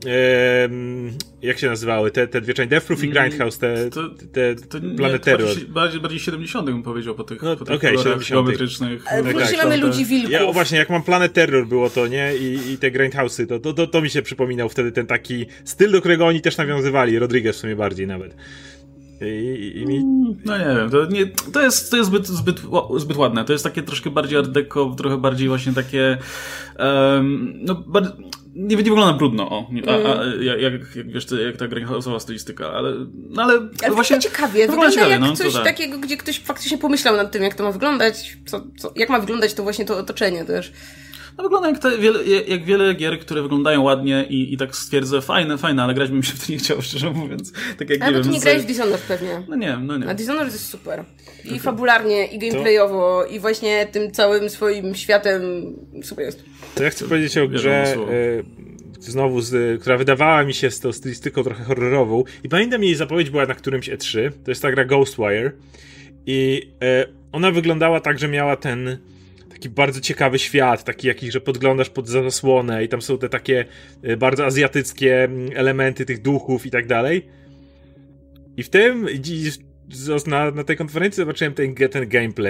jak się nazywały te dwie części, Death Proof i Grindhouse, te Planet Terror. Bardziej 70 bym powiedział po tych geometrycznych. Później mamy Ludzi Wilków. Właśnie, jak mam Planet Terror było to, nie? I te Grindhouse'y, to mi się przypominał wtedy ten taki styl, do którego oni też nawiązywali, Rodriguez w sumie bardziej nawet. No nie wiem, to jest zbyt ładne. To jest takie troszkę bardziej art deco, trochę bardziej właśnie takie nie wygląda brudno, jak wiesz, jak ta greenhouse'owa stylistyka, ale właśnie ciekawie, wygląda jak coś takiego, gdzie ktoś faktycznie pomyślał nad tym, jak to ma wyglądać, jak ma wyglądać to właśnie to otoczenie też. No wygląda jak wiele gier, które wyglądają ładnie i tak stwierdzę, fajne, ale grać bym się w to nie chciało, szczerze mówiąc. Tak jak, ale ty nie grałeś w Dishonored pewnie. No nie. A Dishonored jest super. I fabularnie, i gameplayowo, i właśnie tym całym swoim światem super jest. To ja chcę powiedzieć o grze, znowu, która wydawała mi się z tą stylistyką trochę horrorową i pamiętam, jej zapowiedź była na którymś E3, to jest ta gra Ghostwire i ona wyglądała tak, że miała ten taki bardzo ciekawy świat, taki jakiś, że podglądasz pod zasłonę i tam są te takie bardzo azjatyckie elementy tych duchów i tak dalej. I w tym na tej konferencji zobaczyłem ten gameplay.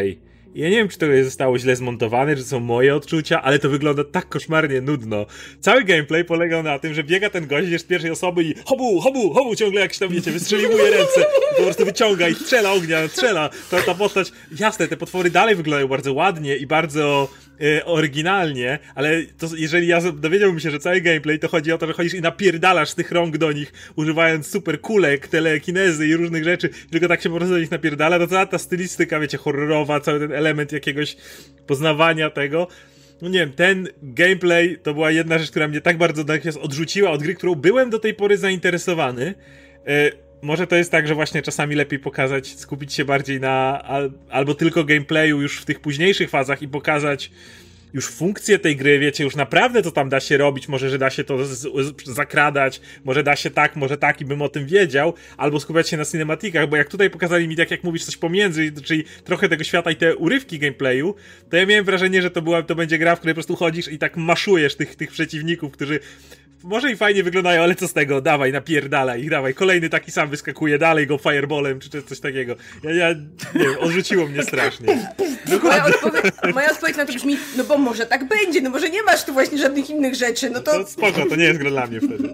Ja nie wiem, czy to zostało źle zmontowane, czy są moje odczucia, ale to wygląda tak koszmarnie nudno. Cały gameplay polegał na tym, że biega ten gość z pierwszej osoby i hobu, ciągle jakiś tam, wiecie, wystrzeliwuje ręce, po prostu wyciąga i strzela ognia, strzela. Ta postać, jasne, te potwory dalej wyglądają bardzo ładnie i bardzo oryginalnie, ale to, jeżeli ja dowiedziałbym się, że cały gameplay to chodzi o to, że chodzisz i napierdalasz z tych rąk do nich, używając super kulek, telekinezy i różnych rzeczy, tylko tak się po prostu do nich napierdala, to cała ta stylistyka, wiecie, horrorowa, cały ten element jakiegoś poznawania tego, no nie wiem, ten gameplay to była jedna rzecz, która mnie tak bardzo odrzuciła od gry, którą byłem do tej pory zainteresowany. Może to jest tak, że właśnie czasami lepiej skupić się bardziej na albo tylko gameplayu już w tych późniejszych fazach i pokazać już funkcję tej gry, wiecie, już naprawdę to tam da się robić, może, że da się to zakradać, może da się tak, może tak i bym o tym wiedział, albo skupiać się na cinematikach, bo jak tutaj pokazali mi, tak jak mówisz, coś pomiędzy, czyli trochę tego świata i te urywki gameplayu, to ja miałem wrażenie, że to będzie gra, w której po prostu chodzisz i tak maszujesz tych przeciwników, którzy może i fajnie wyglądają, ale co z tego? Dawaj, napierdalaj ich, dawaj. Kolejny taki sam wyskakuje, dalej go fireballem, czy coś takiego. Ja nie wiem, odrzuciło mnie strasznie. Moja odpowiedź na to brzmi, no bo może tak będzie, no może nie masz tu właśnie żadnych innych rzeczy, no to... To spoko, to nie jest gra dla mnie wtedy.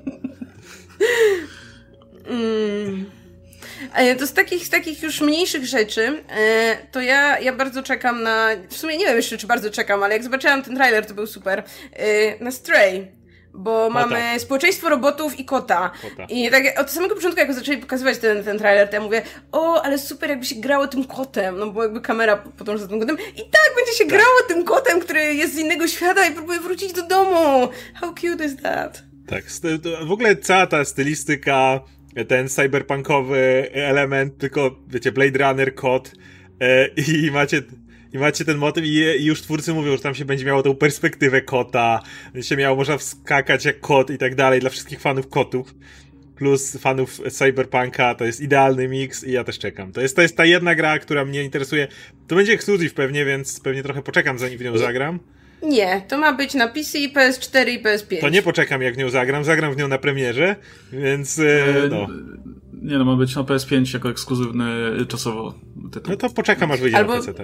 To z takich już mniejszych rzeczy, to ja bardzo czekam na... W sumie nie wiem jeszcze, czy bardzo czekam, ale jak zobaczyłam ten trailer, to był super. Na Stray. Bo mamy społeczeństwo robotów i kota. I tak od samego początku, jak zaczęli pokazywać ten trailer, to ja mówię, ale super, jakby się grało tym kotem, no bo jakby kamera podąża za tym kotem i tak będzie się grało tym kotem, który jest z innego świata i próbuje wrócić do domu. How cute is that? Tak, w ogóle cała ta stylistyka, ten cyberpunkowy element, tylko wiecie, Blade Runner, kot i macie ten motyw i już twórcy mówią, że tam się będzie miało tą perspektywę kota, można wskakać jak kot i tak dalej, dla wszystkich fanów kotów, plus fanów cyberpunka, to jest idealny miks i ja też czekam. To jest ta jedna gra, która mnie interesuje. To będzie ekskluzyw pewnie, więc pewnie trochę poczekam, zanim w nią zagram. Nie, to ma być na PC, PS4 i PS5. To nie poczekam, jak w nią zagram w nią na premierze, więc no. Nie no, ma być na PS5 jako ekskluzywny czasowo tytuł. No to poczekam, aż wyjdzie na PC.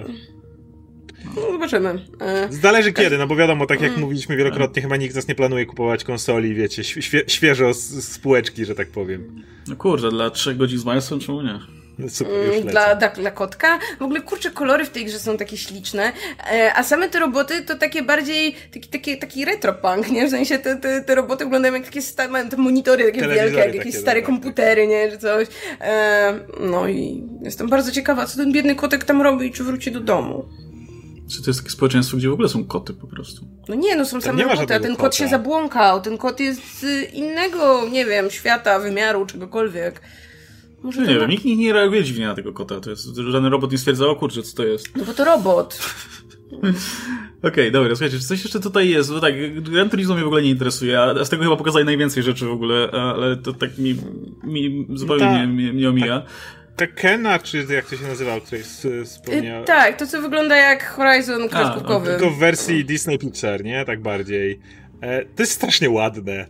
No, zobaczymy. Zależy kiedy, no bo wiadomo, tak jak mówiliśmy wielokrotnie, chyba nikt z nas nie planuje kupować konsoli, wiecie, świeżo z półeczki, że tak powiem. No kurde, dla 3 godzin z Milesem, czemu nie? No super, już lecę. Dla kotka. W ogóle, kurczę, kolory w tej grze są takie śliczne, a same te roboty to takie bardziej, taki retropunk, nie? W sensie te roboty wyglądają jak takie mają te monitory takie wielkie, jak jakieś stare komputery, nie? Czy coś. No i jestem bardzo ciekawa, co ten biedny kotek tam robi i czy wróci do domu. Czy to jest takie społeczeństwo, gdzie w ogóle są koty po prostu? No nie, no są same roboty, a ten kot się zabłąkał. Ten kot jest z innego, nie wiem, świata, wymiaru, czegokolwiek. Może nie wiem, nikt nie reaguje dziwnie na tego kota. To jest, żaden robot nie stwierdza, o kurczę, co to jest. No bo to robot. Okej, dobra, słuchajcie, czy coś jeszcze tutaj jest? Bo tak, Gran Turismo mnie w ogóle nie interesuje, a z tego chyba pokazali najwięcej rzeczy w ogóle, ale to tak mi zupełnie mnie omija. Kena, czy jak to się nazywa, o której wspomniałem? Tak, to co wygląda jak Horizon kreskówkowy. Tylko w wersji Disney Pixar, nie? Tak bardziej. To jest strasznie ładne.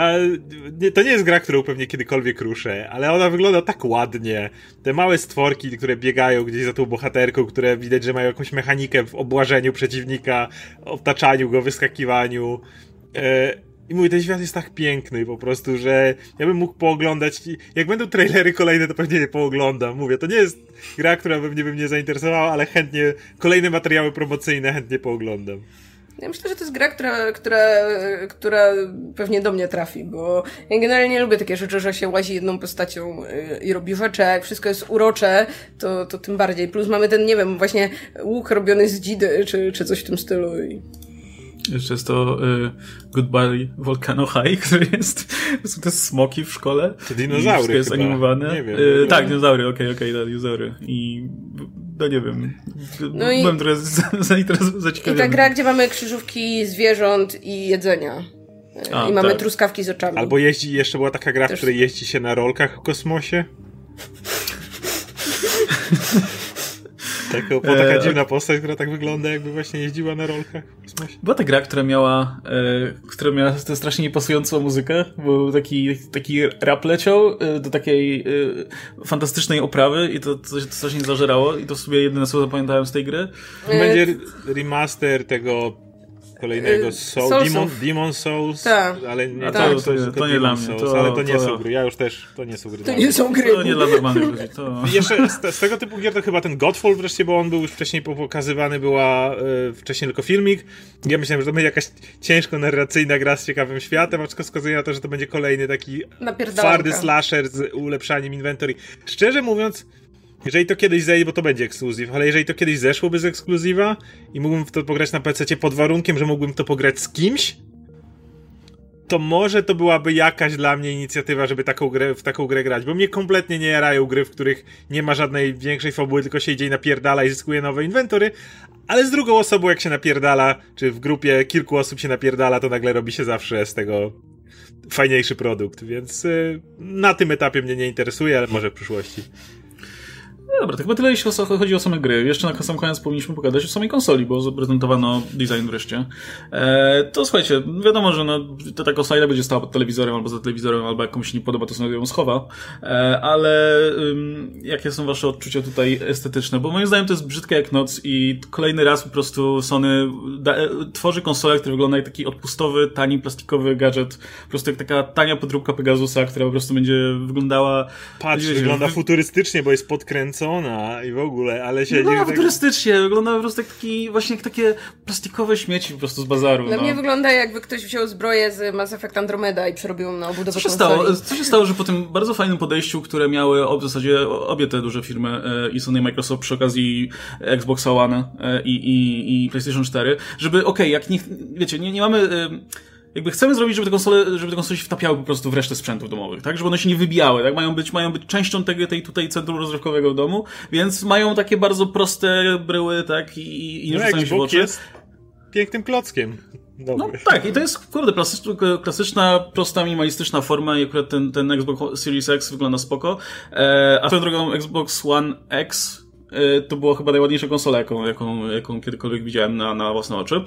To nie jest gra, którą pewnie kiedykolwiek ruszę, ale ona wygląda tak ładnie. Te małe stworki, które biegają gdzieś za tą bohaterką, które widać, że mają jakąś mechanikę w obłażeniu przeciwnika, obtaczaniu go, wyskakiwaniu. I mówię, ten świat jest tak piękny po prostu, że ja bym mógł pooglądać. Jak będą trailery kolejne, to pewnie je pooglądam. Mówię, to nie jest gra, która by mnie zainteresowała, ale chętnie kolejne materiały promocyjne chętnie pooglądam. Ja myślę, że to jest gra, która pewnie do mnie trafi, bo ja generalnie lubię takie rzeczy, że się łazi jedną postacią i robi rzeczy, a jak wszystko jest urocze, to tym bardziej. Plus mamy ten, nie wiem, właśnie łuk robiony z dzidy, czy coś w tym stylu. Jeszcze jest to Goodbye Volcano High, który jest, są te smoki w szkole. To dinozaury jest chyba. Animowane. Nie wiem. Tak, dinozaury, okej, dinozaury. I no nie wiem, byłem trochę zaciekawiony. I ta gra, gdzie mamy krzyżówki zwierząt i jedzenia. I mamy truskawki z oczami. Albo jeszcze była taka gra, w której jeździ się na rolkach w kosmosie. Taka dziwna postać, która tak wygląda, jakby właśnie jeździła na rolkach w kosmosie. Była ta gra, która miała tę strasznie niepasującą muzykę, bo taki rap leciał do takiej fantastycznej oprawy i to coś nie zażerało i to sobie jedyne co zapamiętałem z tej gry. Będzie remaster tego kolejnego Demon Souls, ale nie to nie dla mnie. Ale to nie są gry. Ja już też to nie są gry. To nie są gry. To nie dla normalnych ludzi. Jeszcze z tego typu gier to chyba ten Godfall wreszcie, bo on był już wcześniej pokazywany, była wcześniej tylko filmik. Ja myślałem, że to będzie jakaś ciężko narracyjna gra z ciekawym światem, a wszystko wskazuje na to, że to będzie kolejny taki twardy slasher z ulepszaniem inventory. Szczerze mówiąc, jeżeli to kiedyś zejdzie, bo to będzie ekskluzyw, ale jeżeli to kiedyś zeszłoby z ekskluzywa i mógłbym w to pograć na PC-cie pod warunkiem, że mógłbym to pograć z kimś, to może to byłaby jakaś dla mnie inicjatywa, żeby w taką grę grać, bo mnie kompletnie nie jarają gry, w których nie ma żadnej większej fabuły, tylko się idzie i napierdala i zyskuje nowe inwentory, ale z drugą osobą jak się napierdala, czy w grupie kilku osób się napierdala, to nagle robi się zawsze z tego fajniejszy produkt, więc na tym etapie mnie nie interesuje, ale może w przyszłości. No dobra, to chyba tyle, jeśli chodzi o same gry. Jeszcze na sam koniec powinniśmy pogadać o samej konsoli, bo zaprezentowano design wreszcie. To słuchajcie, wiadomo, że ta konsola będzie stała pod telewizorem albo za telewizorem, albo jak komuś się nie podoba, to sobie ją schowa. Ale jakie są wasze odczucia tutaj estetyczne? Bo moim zdaniem to jest brzydkie jak noc i kolejny raz po prostu Sony tworzy konsolę, która wygląda jak taki odpustowy, tani, plastikowy gadżet. Po prostu jak taka tania podróbka Pegasusa, która po prostu będzie wyglądała... Patrz, wygląda futurystycznie, bo jest podkręcona i w ogóle, ale się... No, futurystycznie, wygląda po prostu jak takie plastikowe śmieci po prostu z bazaru. Dla mnie wygląda jakby ktoś wziął zbroję z Mass Effect Andromeda i przerobił ją na obudowę konsoli. Co się stało, że po tym bardzo fajnym podejściu, które miały w zasadzie obie te duże firmy, i Sony i Microsoft przy okazji Xbox One i PlayStation 4, żeby jak nie mamy... Jakby chcemy zrobić, żeby te konsole się wtapiały po prostu w resztę sprzętów domowych, tak? Żeby one się nie wybijały, tak? Mają być częścią tej tutaj centrum rozrywkowego w domu, więc mają takie bardzo proste bryły, tak? I nie rzucają się w oczy. Jest pięknym klockiem. Dobry. No tak, i to jest klasyczna, prosta, minimalistyczna forma i akurat ten Xbox Series X wygląda spoko. A swoją drogą Xbox One X to była chyba najładniejsza konsola, jaką kiedykolwiek widziałem na własne oczy.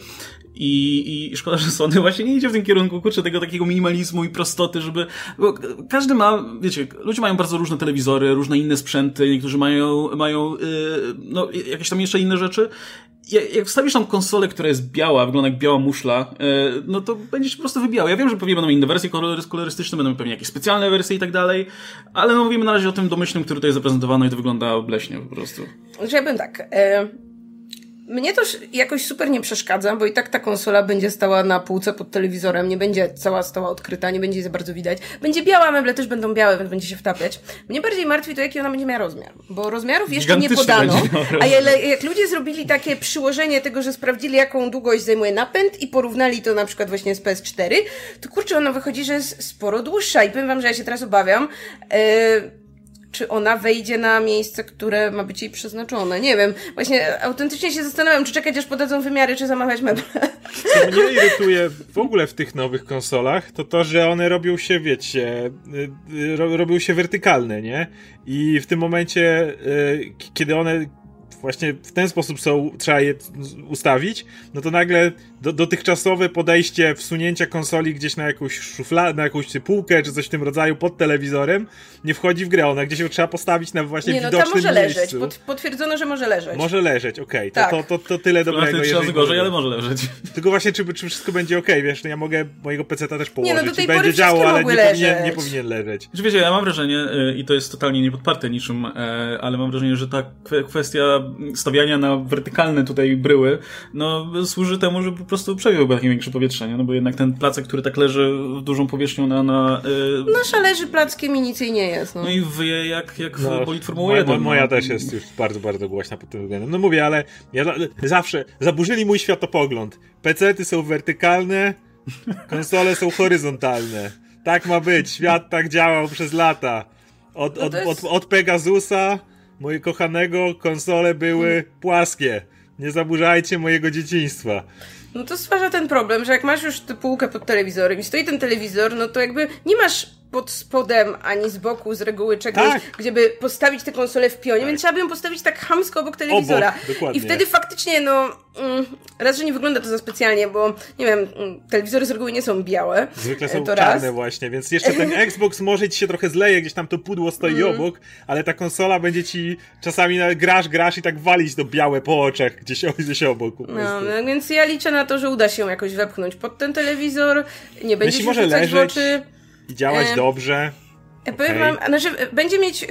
I szkoda, że Sony właśnie nie idzie w tym kierunku, tego takiego minimalizmu i prostoty, żeby... Bo każdy ma, wiecie, ludzie mają bardzo różne telewizory, różne inne sprzęty, niektórzy mają jakieś tam jeszcze inne rzeczy. Jak wstawisz tam konsolę, która jest biała, wygląda jak biała muszla, no to będzie się po prostu wybijało. Ja wiem, że pewnie będą inne wersje kolorystyczne, będą pewnie jakieś specjalne wersje i tak dalej, ale no mówimy na razie o tym domyślnym, który tutaj jest zaprezentowany i to wygląda bleśnie po prostu. Że ja bym tak... Mnie to jakoś super nie przeszkadza, bo i tak ta konsola będzie stała na półce pod telewizorem, nie będzie cała stała odkryta, nie będzie jej za bardzo widać. Będzie biała, meble też będą białe, więc będzie się wtapiać. Mnie bardziej martwi to, jaki ona będzie miała rozmiar, bo rozmiarów jeszcze nie podano, a jak ludzie zrobili takie przyłożenie tego, że sprawdzili, jaką długość zajmuje napęd i porównali to na przykład właśnie z PS4, to kurczę, ona wychodzi, że jest sporo dłuższa i powiem wam, że ja się teraz obawiam, czy ona wejdzie na miejsce, które ma być jej przeznaczone. Nie wiem. Właśnie autentycznie się zastanawiam, czy czekać aż podadzą wymiary, czy zamawiać meble. Co mnie irytuje w ogóle w tych nowych konsolach, to, że one robią się, wiecie, robią się wertykalne, nie? I w tym momencie, kiedy one właśnie w ten sposób trzeba je ustawić, no to nagle dotychczasowe podejście wsunięcia konsoli gdzieś na jakąś szufladę, na jakąś półkę, czy coś w tym rodzaju pod telewizorem, nie wchodzi w grę. Ona gdzieś ją trzeba postawić na właśnie widocznym miejscu. Nie, no tam może leżeć. Potwierdzono, że może leżeć. Może leżeć, okej. Tak. To tyle dobrego. To gorzej, ale może leżeć. Tylko właśnie, czy wszystko będzie okej, wiesz, no ja mogę mojego PC-ta też położyć. Nie, no do tej i będzie działo, ale nie powinien leżeć. Wiecie, ja mam wrażenie, i to jest totalnie niepodparte niczym, ale mam wrażenie, że ta kwestia stawiania na wertykalne tutaj bryły, no służy temu, żeby po prostu przejąłby takie większe powietrzenie, no bo jednak ten placek, który tak leży dużą powierzchnią Nasza leży plackiem i nic jej nie jest, no. No i wyje jak bolid Formuły 1. Moja też jest już bardzo, bardzo głośna pod tym względem. No mówię, ale ja zawsze zaburzyli mój światopogląd. PC-ty są wertykalne, konsole są horyzontalne. Tak ma być, świat tak działał przez lata. Od Pegasusa, mojego kochanego, konsole były płaskie. Nie zaburzajcie mojego dzieciństwa. No to stwarza ten problem, że jak masz już tę półkę pod telewizorem i stoi ten telewizor, no to jakby nie masz pod spodem, ani z boku z reguły czegoś, gdzie by postawić tę konsolę w pionie, więc trzeba by ją postawić tak chamsko obok telewizora. Dokładnie. I wtedy faktycznie, raz, że nie wygląda to za specjalnie, bo nie wiem, telewizory z reguły nie są białe. Zwykle są czarne właśnie, więc jeszcze ten Xbox może ci się trochę zleje, gdzieś tam to pudło stoi obok, ale ta konsola będzie ci czasami grasz i tak walić to białe po oczach gdzieś obok. No, więc ja liczę na to, że uda się ją jakoś wepchnąć pod ten telewizor, nie będzie się może rzucać w oczy. I działać dobrze. Ja powiem wam, będzie mieć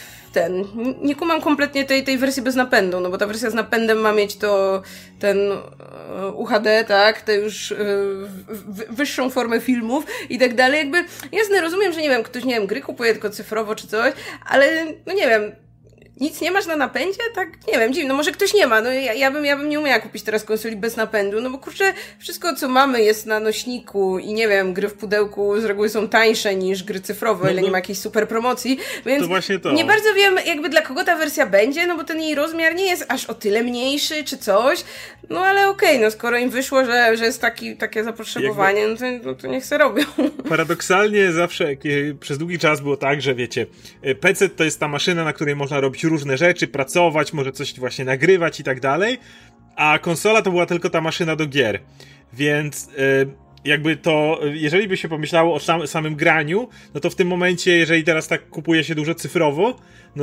nie kumam kompletnie tej wersji bez napędu, no bo ta wersja z napędem ma mieć ten UHD, tak, tę już wyższą formę filmów i tak dalej, jakby, jasne, rozumiem, że nie wiem, ktoś, nie wiem, gry kupuje tylko cyfrowo czy coś, ale, no nie wiem, nic nie masz na napędzie? Tak, nie wiem, dziwne, może ktoś nie ma, no ja bym nie umiała kupić teraz konsoli bez napędu, no bo kurczę, wszystko co mamy jest na nośniku i nie wiem, gry w pudełku z reguły są tańsze niż gry cyfrowe, o ile nie ma jakiejś super promocji, więc to właśnie to. Nie bardzo wiem jakby dla kogo ta wersja będzie, no bo ten jej rozmiar nie jest aż o tyle mniejszy czy coś, no ale okej, no skoro im wyszło, że jest takie zapotrzebowanie, no to niech se robią. Paradoksalnie zawsze przez długi czas było tak, że wiecie, PC to jest ta maszyna, na której można robić różne rzeczy, pracować, może coś właśnie nagrywać i tak dalej, a konsola to była tylko ta maszyna do gier. Więc jakby to, jeżeli by się pomyślało o samym graniu, no to w tym momencie, jeżeli teraz tak kupuje się dużo cyfrowo, no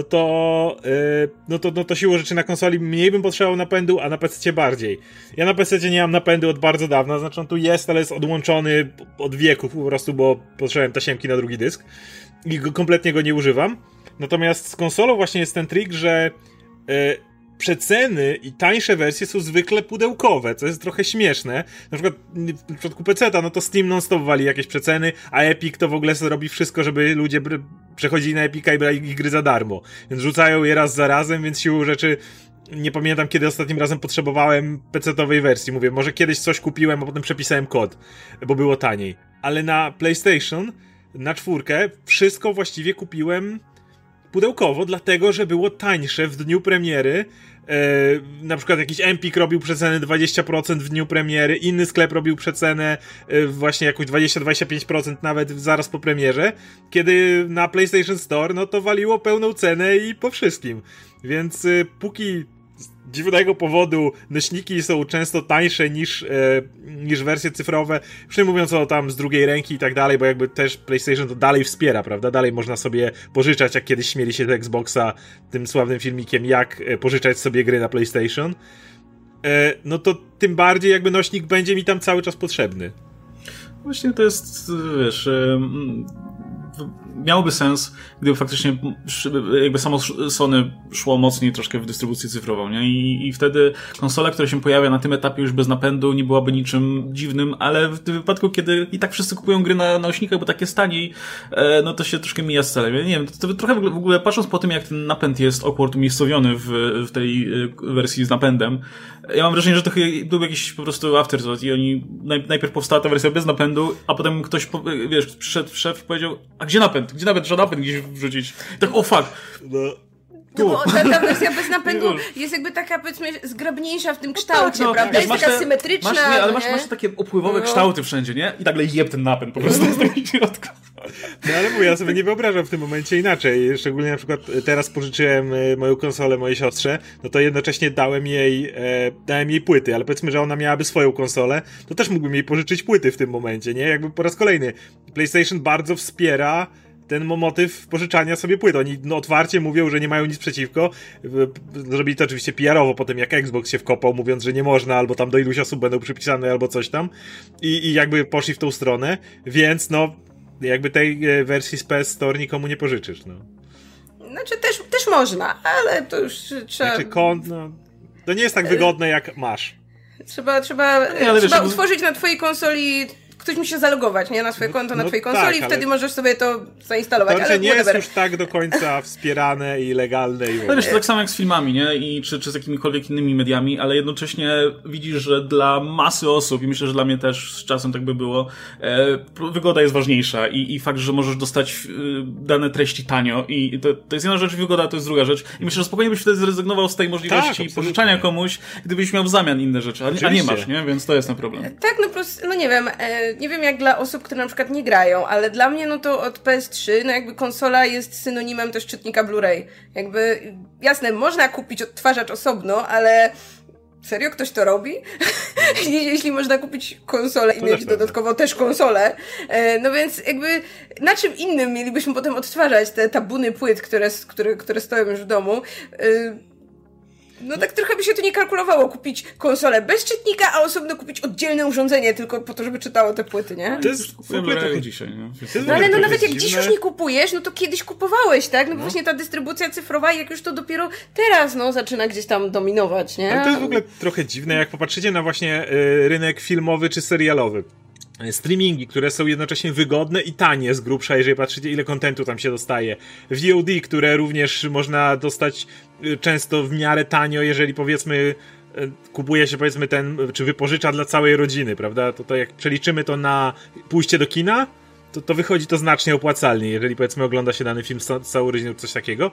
to siłą rzeczy na konsoli mniej bym potrzebował napędu, a na PC bardziej. Ja na PC nie mam napędu od bardzo dawna, znaczy on tu jest, ale jest odłączony od wieków po prostu, bo potrzebowałem tasiemki na drugi dysk i kompletnie go nie używam. Natomiast z konsolą właśnie jest ten trik, że przeceny i tańsze wersje są zwykle pudełkowe, co jest trochę śmieszne. Na przykład w przypadku PC-ta, no to Steam non-stop wali jakieś przeceny, a Epic to w ogóle robi wszystko, żeby ludzie przechodzili na Epica i brali gry za darmo. Więc rzucają je raz za razem, więc siłą rzeczy nie pamiętam, kiedy ostatnim razem potrzebowałem PC-towej wersji. Mówię, może kiedyś coś kupiłem, a potem przepisałem kod, bo było taniej. Ale na PlayStation, na 4, wszystko właściwie kupiłem pudełkowo, dlatego, że było tańsze w dniu premiery. Na przykład jakiś Empik robił przecenę 20% w dniu premiery, inny sklep robił przecenę właśnie jakąś 20-25% nawet zaraz po premierze, kiedy na PlayStation Store no to waliło pełną cenę i po wszystkim. Więc póki z dziwnego powodu nośniki są często tańsze niż wersje cyfrowe, już nie mówiąc o tam z drugiej ręki i tak dalej, bo jakby też PlayStation to dalej wspiera, prawda? Dalej można sobie pożyczać, jak kiedyś śmieli się z Xboxa tym sławnym filmikiem, jak pożyczać sobie gry na PlayStation, no to tym bardziej jakby nośnik będzie mi tam cały czas potrzebny. Właśnie to jest, wiesz, miałoby sens, gdyby faktycznie jakby samo Sony szło mocniej troszkę w dystrybucję cyfrową, nie? I wtedy konsola, która się pojawia na tym etapie już bez napędu, nie byłaby niczym dziwnym, ale w tym wypadku, kiedy i tak wszyscy kupują gry na nośnikach, bo tak jest taniej, no to się troszkę mija z celem. Ja nie wiem, to trochę w ogóle patrząc po tym, jak ten napęd jest awkward umiejscowiony w tej wersji z napędem, ja mam wrażenie, że to był jakiś po prostu afterthought i oni najpierw powstała ta wersja bez napędu, a potem ktoś, wiesz, przyszedł szef i powiedział, a gdzie napęd? Gdzie napęd? Trzeba napęd gdzieś wrzucić. Tak, o fuck. No bo ta wersja bez napędu jest jakby taka, powiedzmy, zgrabniejsza w tym kształcie, no, prawda? Jest taka symetryczna. Masz takie opływowe kształty wszędzie, nie? I nagle jeb ten napęd po prostu z takiego środka. No ale mówię, ja sobie nie wyobrażam w tym momencie inaczej. Szczególnie na przykład teraz pożyczyłem moją konsolę mojej siostrze, no to jednocześnie dałem jej płyty, ale powiedzmy, że ona miałaby swoją konsolę, to też mógłbym jej pożyczyć płyty w tym momencie, nie? Jakby po raz kolejny. PlayStation bardzo wspiera ten motyw pożyczania sobie płyt. Oni otwarcie mówią, że nie mają nic przeciwko. Zrobili to oczywiście PR-owo po tym, jak Xbox się wkopał, mówiąc, że nie można, albo tam do iluś osób będą przypisane, albo coś tam. I jakby poszli w tą stronę, więc no jakby tej wersji z PS Store nikomu nie pożyczysz, no. Znaczy też można, ale to już trzeba... Znaczy to nie jest tak wygodne, jak masz. Trzeba utworzyć na twojej konsoli... Ktoś musi się zalogować, nie? Na swoje konto, na twojej konsoli, tak, i wtedy możesz sobie to zainstalować. To nie jest już tak do końca wspierane i legalne. Ale wiesz, to tak samo jak z filmami, nie? I czy z jakimikolwiek innymi mediami, ale jednocześnie widzisz, że dla masy osób, i myślę, że dla mnie też z czasem tak by było, wygoda jest ważniejsza i fakt, że możesz dostać dane treści tanio i to jest jedna rzecz, wygoda to jest druga rzecz. I myślę, że spokojnie byś wtedy zrezygnował z tej możliwości pożyczania komuś, gdybyś miał w zamian inne rzeczy, a nie masz, nie? Więc to jest ten problem. Tak, no po prostu, no nie wiem, nie wiem jak dla osób, które na przykład nie grają, ale dla mnie no to od PS3, no jakby konsola jest synonimem też czytnika Blu-ray. Jakby, jasne, można kupić odtwarzacz osobno, ale serio ktoś to robi? Jeśli można kupić konsolę i mieć dodatkowo też konsolę. No więc jakby na czym innym mielibyśmy potem odtwarzać te tabuny płyt, które stoją już w domu? No tak trochę by się to nie kalkulowało, kupić konsolę bez czytnika, a osobno kupić oddzielne urządzenie tylko po to, żeby czytało te płyty, nie? To jest w ogóle trochę dzisiaj, nie? No ale no nawet jak dziś już nie kupujesz, no to kiedyś kupowałeś, tak? No bo właśnie ta dystrybucja cyfrowa, jak już to dopiero teraz, no, zaczyna gdzieś tam dominować, nie? Ale to jest w ogóle trochę dziwne, jak popatrzycie na właśnie rynek filmowy czy serialowy. Streamingi, które są jednocześnie wygodne i tanie z grubsza, jeżeli patrzycie, ile kontentu tam się dostaje. VOD, które również można dostać często w miarę tanio, jeżeli powiedzmy kupuje się powiedzmy czy wypożycza dla całej rodziny, prawda? To jak przeliczymy to na pójście do kina, to wychodzi to znacznie opłacalnie, jeżeli powiedzmy ogląda się dany film z całą rodziną, coś takiego.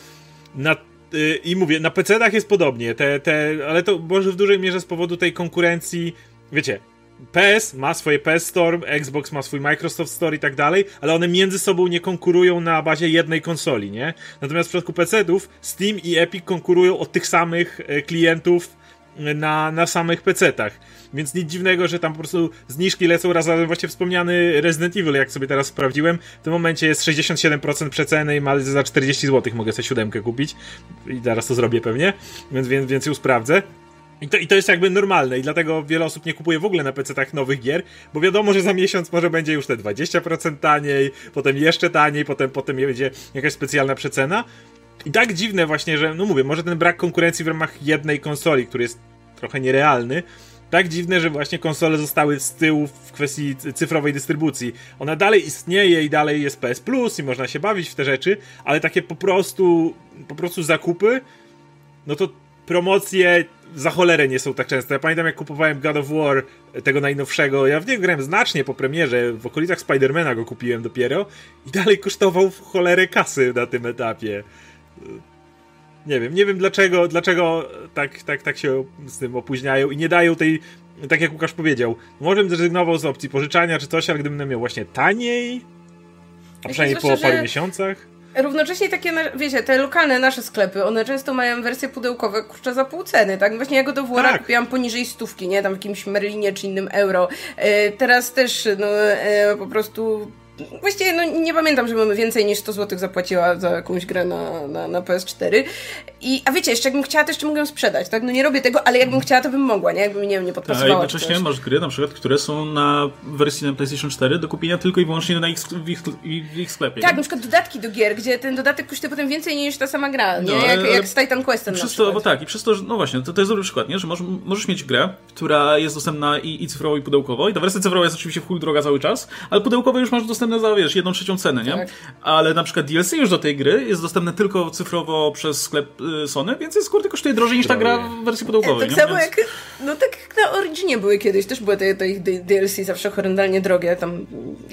I mówię, na PC-tach jest podobnie, ale to może w dużej mierze z powodu tej konkurencji, wiecie, PS ma swoje PS Store, Xbox ma swój Microsoft Store i tak dalej, ale one między sobą nie konkurują na bazie jednej konsoli, nie? Natomiast w przypadku PC-ów Steam i Epic konkurują o tych samych klientów na samych PC-tach. Więc nic dziwnego, że tam po prostu zniżki lecą razem. Właśnie wspomniany Resident Evil, jak sobie teraz sprawdziłem, w tym momencie jest 67% przeceny i za 40 zł mogę sobie 7 kupić. I zaraz to zrobię pewnie, więc ją sprawdzę. I to jest jakby normalne i dlatego wiele osób nie kupuje w ogóle na PC-tach nowych gier, bo wiadomo, że za miesiąc może będzie już te 20% taniej, potem jeszcze taniej, potem będzie jakaś specjalna przecena. I tak dziwne właśnie, że, no mówię, może ten brak konkurencji w ramach jednej konsoli, który jest trochę nierealny, tak dziwne, że właśnie konsole zostały z tyłu w kwestii cyfrowej dystrybucji. Ona dalej istnieje i dalej jest PS Plus i można się bawić w te rzeczy, ale takie po prostu zakupy, no to promocje za cholerę nie są tak często. Ja pamiętam, jak kupowałem God of War, tego najnowszego, ja w niego grałem znacznie po premierze, w okolicach Spidermana go kupiłem dopiero i dalej kosztował w cholerę kasy na tym etapie. Nie wiem dlaczego tak się z tym opóźniają i nie dają tej, tak jak Łukasz powiedział, może bym zrezygnował z opcji pożyczania czy coś, ale gdybym miał właśnie taniej, a przynajmniej po paru miesiącach. Równocześnie takie, wiecie, te lokalne nasze sklepy, one często mają wersje pudełkowe, kurczę, za pół ceny, tak? Właśnie ja go do Wora kupiłam poniżej 100, nie? Tam w jakimś Merlinie czy innym euro. Teraz też, no, po prostu... Właściwie, no nie pamiętam, żebym więcej niż 100 zł zapłaciła za jakąś grę na PS4. A wiecie, jeszcze jakbym chciała, to jeszcze mogę ją sprzedać, tak? No nie robię tego, ale jakbym chciała, to bym mogła, nie? Jakby nie podpasowała. A jednocześnie masz gry, na przykład, które są na wersji na PlayStation 4 do kupienia tylko i wyłącznie w ich sklepie. Tak, na przykład dodatki do gier, gdzie ten dodatek kosztuje potem więcej niż ta sama gra, nie? No, jak z Titan Questem na przykład. Bo tak, i przez to, no właśnie, to jest dobry przykład, nie? Że możesz mieć grę, która jest dostępna i cyfrowo, i pudełkowo, i ta wersja cyfrowa jest oczywiście w chuj droga cały czas, ale pudełkowe już masz dostępne za, wiesz, 1/3 cenę, nie? Tak. Ale na przykład DLC już do tej gry jest dostępne tylko cyfrowo przez sklep Sony, więc jest, kurde, kosztuje drożej niż ta gra w wersji pudełkowej. Tak samo jak, no tak jak na Originie były kiedyś, też były te ich DLC zawsze horrendalnie drogie tam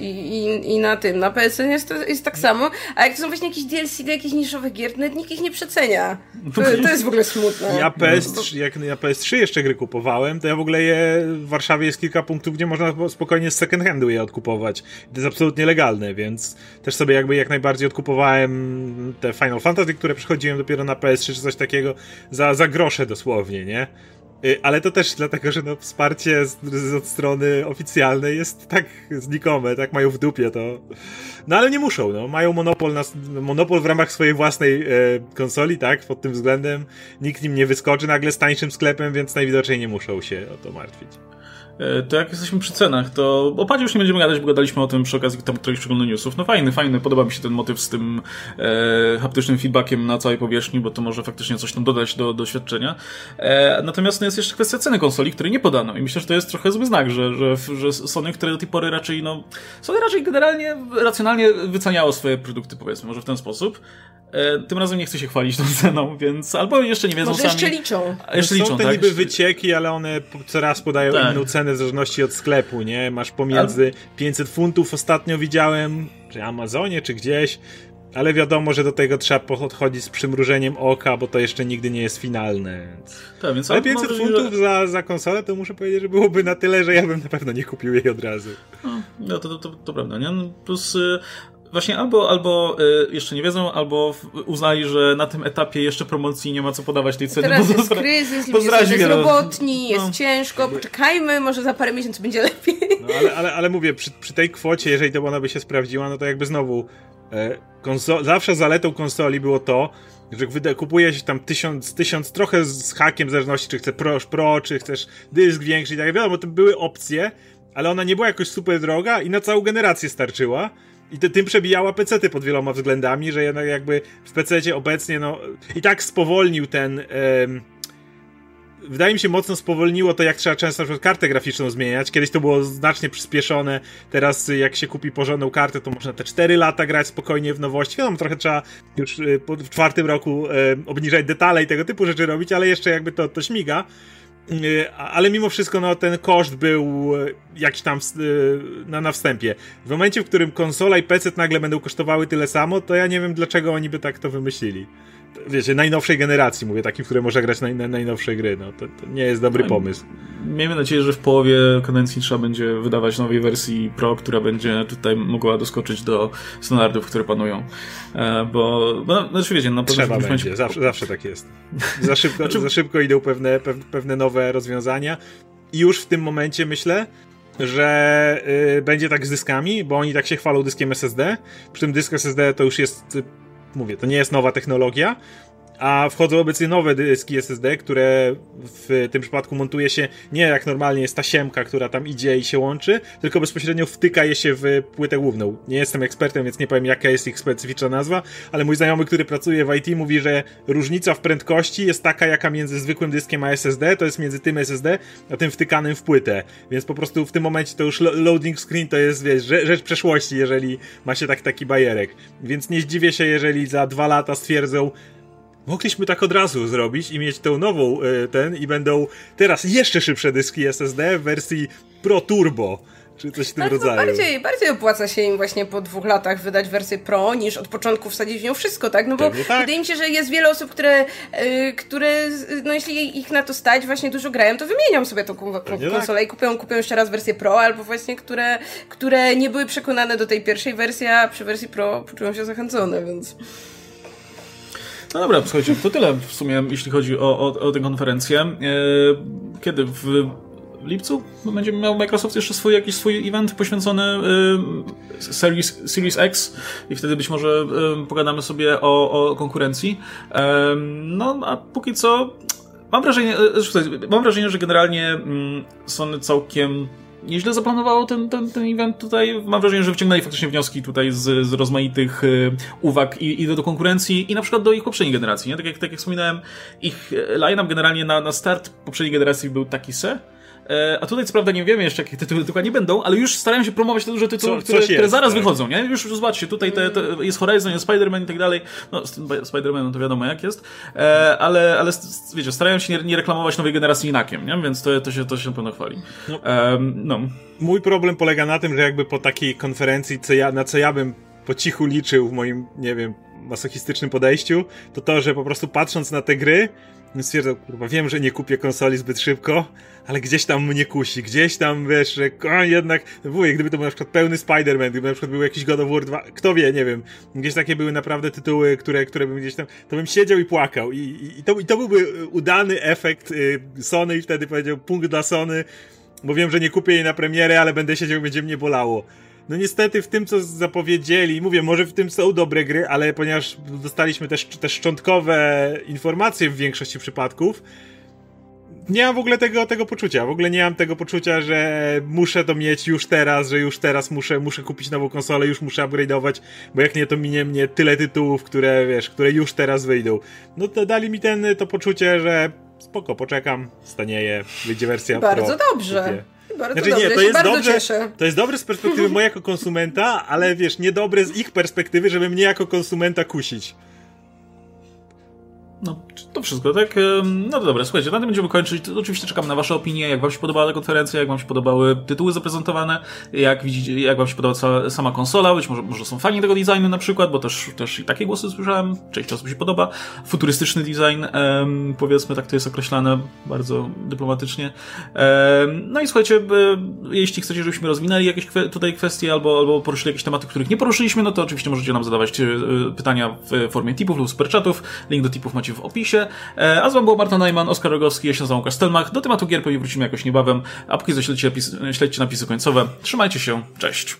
i na PSN jest tak samo, a jak to są właśnie jakieś DLC do jakichś niszowych gier, nawet nikt ich nie przecenia. To jest w ogóle smutne. Jak ja PS3 jeszcze gry kupowałem, to ja w ogóle w Warszawie jest kilka punktów, gdzie można spokojnie z second handu je odkupować. To jest absolutnie legalne, więc też sobie jakby jak najbardziej odkupowałem te Final Fantasy, które przychodziłem dopiero na PS3 czy coś takiego za grosze dosłownie, nie? Ale to też dlatego, że no wsparcie od strony oficjalnej jest tak znikome, tak mają w dupie to. No ale nie muszą, no. Mają monopol w ramach swojej własnej konsoli, tak? Pod tym względem nikt nim nie wyskoczy nagle z tańszym sklepem, więc najwidoczniej nie muszą się o to martwić. To jak jesteśmy przy cenach, to o padzie już nie będziemy gadać, bo gadaliśmy o tym przy okazji tam któregoś przeglądu newsów. No fajny, podoba mi się ten motyw z tym haptycznym feedbackiem na całej powierzchni, bo to może faktycznie coś tam dodać do doświadczenia. Natomiast no, jest jeszcze kwestia ceny konsoli, której nie podano i myślę, że to jest trochę zły znak, że Sony, które do tej pory raczej, no, Sony raczej generalnie, racjonalnie wyceniało swoje produkty, powiedzmy, może w ten sposób. Tym razem nie chcę się chwalić tą ceną, więc albo jeszcze nie wiedzą może sami. Jeszcze liczą. Jeszcze liczą, są te tak? niby wycieki, ale one coraz podają inną cenę w zależności od sklepu, nie? Masz pomiędzy 500 funtów ostatnio widziałem, czy Amazonie, czy gdzieś, ale wiadomo, że do tego trzeba podchodzić z przymrużeniem oka, bo to jeszcze nigdy nie jest finalne. Tak, więc ale 500 funtów za konsolę, to muszę powiedzieć, że byłoby na tyle, że ja bym na pewno nie kupił jej od razu. No, to prawda, nie? Plus właśnie albo jeszcze nie wiedzą, albo uznali, że na tym etapie jeszcze promocji nie ma co podawać tej ceny. Teraz jest kryzys, ludzie są bezrobotni, jest ciężko, poczekajmy, może za parę miesięcy będzie lepiej. No, ale mówię, przy tej kwocie, jeżeli to ona by się sprawdziła, no to jakby znowu zawsze zaletą konsoli było to, że kupuje się tam 1000 trochę z hakiem, w zależności czy chcesz Pro, czy chcesz dysk większy i tak wiadomo, to były opcje, ale ona nie była jakoś super droga i na całą generację starczyła. I tym przebijała pecety pod wieloma względami, że jednak jakby w pececie obecnie, no i tak spowolnił ten... wydaje mi się, mocno spowolniło to, jak trzeba często na przykład kartę graficzną zmieniać. Kiedyś to było znacznie przyspieszone. Teraz jak się kupi porządną kartę, to można te 4 lata grać spokojnie w nowości. Wiadomo, trochę trzeba już w 4. roku obniżać detale i tego typu rzeczy robić, ale jeszcze jakby to śmiga. Ale mimo wszystko no, ten koszt był jakiś tam na wstępie. W momencie, w którym konsola i PC nagle będą kosztowały tyle samo, to ja nie wiem, dlaczego oni by tak to wymyślili. Wiecie, najnowszej generacji, mówię, takim, w której można grać najnowsze gry, no to nie jest dobry pomysł. Miejmy nadzieję, że w połowie kadencji trzeba będzie wydawać nowej wersji Pro, która będzie tutaj mogła doskoczyć do standardów, które panują. Bo znaczy wiecie, na pewno... Trzeba będzie, zawsze tak jest. Za szybko idą pewne nowe rozwiązania i już w tym momencie myślę, że będzie tak z dyskami, bo oni tak się chwalą dyskiem SSD. Przy tym dysk SSD to już jest... Mówię, to nie jest nowa technologia, a wchodzą obecnie nowe dyski SSD, które w tym przypadku montuje się nie jak normalnie jest tasiemka, która tam idzie i się łączy, tylko bezpośrednio wtyka je się w płytę główną. Nie jestem ekspertem, więc nie powiem, jaka jest ich specyficzna nazwa, ale mój znajomy, który pracuje w IT, mówi, że różnica w prędkości jest taka, jaka między zwykłym dyskiem a SSD, to jest między tym SSD, a tym wtykanym w płytę. Więc po prostu w tym momencie to już loading screen to jest, wiesz, rzecz przeszłości, jeżeli ma się taki bajerek. Więc nie zdziwię się, jeżeli za 2 lata stwierdzą, mogliśmy tak od razu zrobić i mieć tą nową i będą teraz jeszcze szybsze dyski SSD w wersji Pro Turbo, czy coś w tym rodzaju. Bardziej opłaca się im właśnie po 2 latach wydać wersję Pro, niż od początku wsadzić w nią wszystko, tak? No bo wydaje mi się, że jest wiele osób, które no jeśli ich na to stać, właśnie dużo grają, to wymienią sobie tą konsolę i kupią jeszcze raz wersję Pro, albo właśnie które nie były przekonane do tej pierwszej wersji, a przy wersji Pro poczują się zachęcone, więc... No dobra, słuchajcie, to tyle w sumie, jeśli chodzi o tę konferencję. Kiedy? W lipcu będzie miał Microsoft jeszcze jakiś swój event poświęcony Series X i wtedy być może pogadamy sobie o konkurencji. No, a póki co mam wrażenie, że generalnie Sony całkiem nieźle zaplanowało ten event tutaj. Mam wrażenie, że wyciągnęli faktycznie wnioski tutaj z rozmaitych uwag i do konkurencji i na przykład do ich poprzedniej generacji. Nie? Tak jak wspominałem, ich line-up generalnie na start poprzedniej generacji był taki a tutaj co prawda nie wiemy jeszcze, jakie tytuły dokładnie będą, ale już starają się promować te duże tytuły, które zaraz wychodzą, nie? Już zobaczcie, tutaj jest Horizon, jest Spider-Man i tak dalej. No, Spider-Man no to wiadomo jak jest, ale wiecie, starają się nie reklamować nowej generacji inakiem, nie? Więc to się na pewno chwali. No. Mój problem polega na tym, że jakby po takiej konferencji, na co ja bym po cichu liczył w moim, nie wiem, masochistycznym podejściu, to, że po prostu patrząc na te gry, stwierdzam, kurwa, wiem, że nie kupię konsoli zbyt szybko, ale gdzieś tam mnie kusi, gdzieś tam, wiesz, że jednak, wujek, gdyby to był na przykład pełny Spider-Man, gdyby na przykład był jakiś God of War 2, kto wie, nie wiem, gdzieś takie były naprawdę tytuły, które bym gdzieś tam, to bym siedział i płakał i to byłby udany efekt Sony i wtedy powiedział, punkt dla Sony, bo wiem, że nie kupię jej na premierę, ale będę siedział i będzie mnie bolało. No niestety w tym, co zapowiedzieli, mówię, może w tym są dobre gry, ale ponieważ dostaliśmy też szczątkowe informacje w większości przypadków, nie mam w ogóle tego poczucia. W ogóle nie mam tego poczucia, że muszę to mieć już teraz, że już teraz muszę kupić nową konsolę, już muszę upgrade'ować, bo jak nie, to minie mnie tyle tytułów, które już teraz wyjdą. No to dali mi to poczucie, że spoko, poczekam, stanieje, wyjdzie wersja Bardzo Pro. dobrze. Kupię. Bardzo dobrze, to jest dobrze, cieszę. To jest dobre z perspektywy mojego jako konsumenta, ale wiesz, niedobre z ich perspektywy, żeby mnie jako konsumenta kusić. No, to wszystko, tak? No dobra, słuchajcie, na tym będziemy kończyć. Oczywiście czekam na wasze opinie, jak wam się podobała ta konferencja, jak wam się podobały tytuły zaprezentowane, jak widzicie, jak wam się podoba sama konsola, być może są fani tego designu na przykład, bo też i takie głosy słyszałem, część osób się podoba. Futurystyczny design, powiedzmy, tak to jest określane bardzo dyplomatycznie. No i słuchajcie, jeśli chcecie, żebyśmy rozwinęli jakieś tutaj kwestie albo poruszyli jakieś tematy, których nie poruszyliśmy, no to oczywiście możecie nam zadawać pytania w formie tipów lub superchatów. Link do tipów macie w opisie. A z wami był Marta Najman, Oskar Rogowski, ja się nazywam Łukasz Stelmach. Do tematu gier pewnie wrócimy jakoś niebawem, a póki co śledźcie napisy końcowe. Trzymajcie się, cześć!